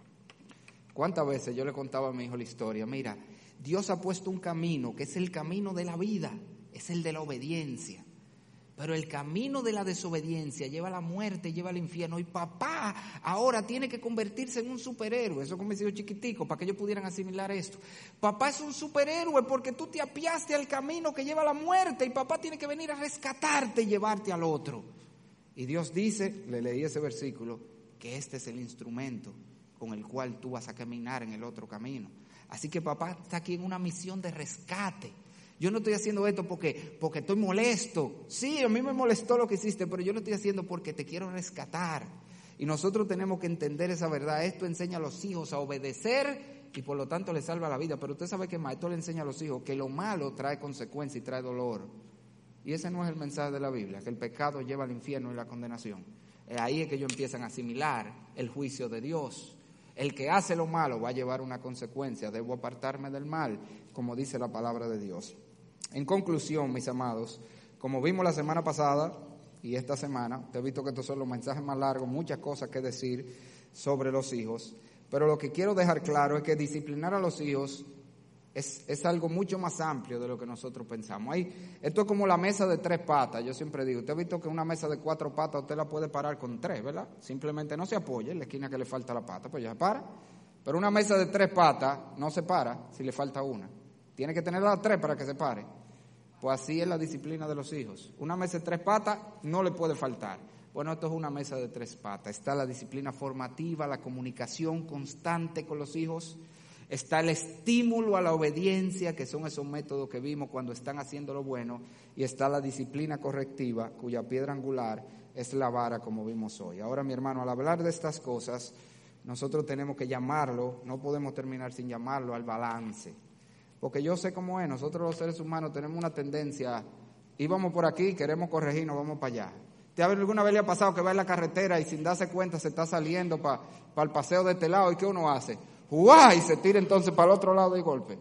¿Cuántas veces yo le contaba a mi hijo la historia? Mira, Dios ha puesto un camino que es el camino de la vida, es el de la obediencia. Pero el camino de la desobediencia lleva a la muerte, lleva al infierno. Y papá ahora tiene que convertirse en un superhéroe. Eso como mis hijos chiquiticos, para que ellos pudieran asimilar esto. Papá es un superhéroe porque tú te apiaste al camino que lleva a la muerte. Y papá tiene que venir a rescatarte y llevarte al otro. Y Dios dice, le leí ese versículo, que este es el instrumento con el cual tú vas a caminar en el otro camino. Así que papá está aquí en una misión de rescate. Yo no estoy haciendo esto porque, porque estoy molesto. Sí, a mí me molestó lo que hiciste, pero yo lo estoy haciendo porque te quiero rescatar. Y nosotros tenemos que entender esa verdad. Esto enseña a los hijos a obedecer y por lo tanto les salva la vida. Pero usted sabe que más, esto le enseña a los hijos que lo malo trae consecuencia y trae dolor. Y ese no es el mensaje de la Biblia, que el pecado lleva al infierno y la condenación. Ahí es que ellos empiezan a asimilar el juicio de Dios. El que hace lo malo va a llevar una consecuencia. Debo apartarme del mal, como dice la palabra de Dios. En conclusión, mis amados, como vimos la semana pasada y esta semana, te he visto que estos son los mensajes más largos, muchas cosas que decir sobre los hijos, pero lo que quiero dejar claro es que disciplinar a los hijos es, es algo mucho más amplio de lo que nosotros pensamos. Ahí, esto es como la mesa de tres patas, yo siempre digo, usted ha visto que una mesa de cuatro patas usted la puede parar con tres, ¿verdad? Simplemente no se apoya en la esquina que le falta la pata, pues ya se para. Pero una mesa de tres patas no se para si le falta una. Tiene que tener las tres para que se pare. Pues así es la disciplina de los hijos. Una mesa de tres patas no le puede faltar. Bueno, esto es una mesa de tres patas. Está la disciplina formativa, la comunicación constante con los hijos. Está el estímulo a la obediencia, que son esos métodos que vimos cuando están haciendo lo bueno. Y está la disciplina correctiva, cuya piedra angular es la vara, como vimos hoy. Ahora, mi hermano, al hablar de estas cosas, nosotros tenemos que llamarlo, no podemos terminar sin llamarlo al balance. Porque yo sé cómo es, nosotros los seres humanos tenemos una tendencia, íbamos por aquí, queremos corregirnos, vamos para allá. ¿Te alguna vez le ha pasado que va en la carretera y sin darse cuenta se está saliendo para pa el paseo de este lado? ¿Y qué uno hace? ¡Uah! Y se tira entonces para el otro lado de golpe.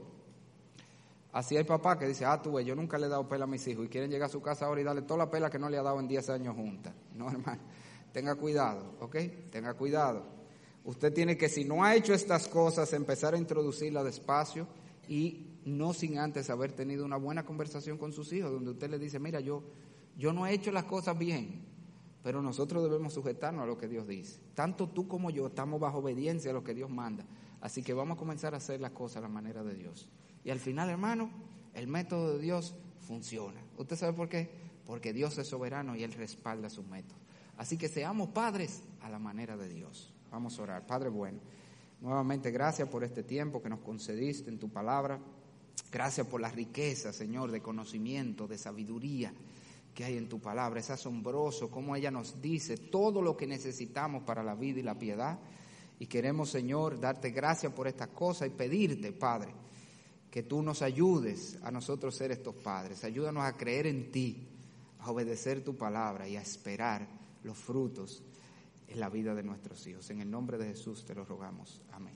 Así hay papá que dice, ah, tú ves, yo nunca le he dado pela a mis hijos y quieren llegar a su casa ahora y darle toda la pela que no le ha dado en diez años juntas. No, hermano, tenga cuidado, ¿ok? Tenga cuidado. Usted tiene que, si no ha hecho estas cosas, empezar a introducirlas despacio y no sin antes haber tenido una buena conversación con sus hijos, donde usted le dice, mira, yo, yo no he hecho las cosas bien, pero nosotros debemos sujetarnos a lo que Dios dice. Tanto tú como yo estamos bajo obediencia a lo que Dios manda, así que vamos a comenzar a hacer las cosas a la manera de Dios. Y al final, hermano, el método de Dios funciona. ¿Usted sabe por qué? Porque Dios es soberano y Él respalda sus métodos. Así que seamos padres a la manera de Dios. Vamos a orar. Padre bueno, nuevamente gracias por este tiempo que nos concediste en tu palabra. Gracias por la riqueza, Señor, de conocimiento, de sabiduría que hay en tu palabra. Es asombroso cómo ella nos dice todo lo que necesitamos para la vida y la piedad. Y queremos, Señor, darte gracias por estas cosas y pedirte, Padre, que tú nos ayudes a nosotros ser estos padres. Ayúdanos a creer en ti, a obedecer tu palabra y a esperar los frutos en la vida de nuestros hijos. En el nombre de Jesús te lo rogamos. Amén.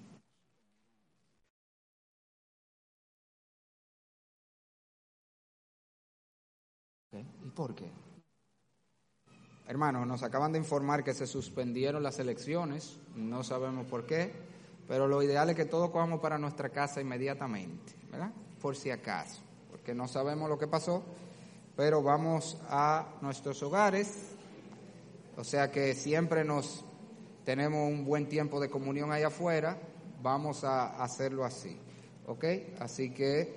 ¿Y por qué? Hermanos, nos acaban de informar que se suspendieron las elecciones, no sabemos por qué, pero lo ideal es que todos cojamos para nuestra casa inmediatamente, ¿verdad? Por si acaso, porque no sabemos lo que pasó, pero vamos a nuestros hogares, o sea que siempre nos tenemos un buen tiempo de comunión ahí afuera, vamos a hacerlo así, ¿ok? Así que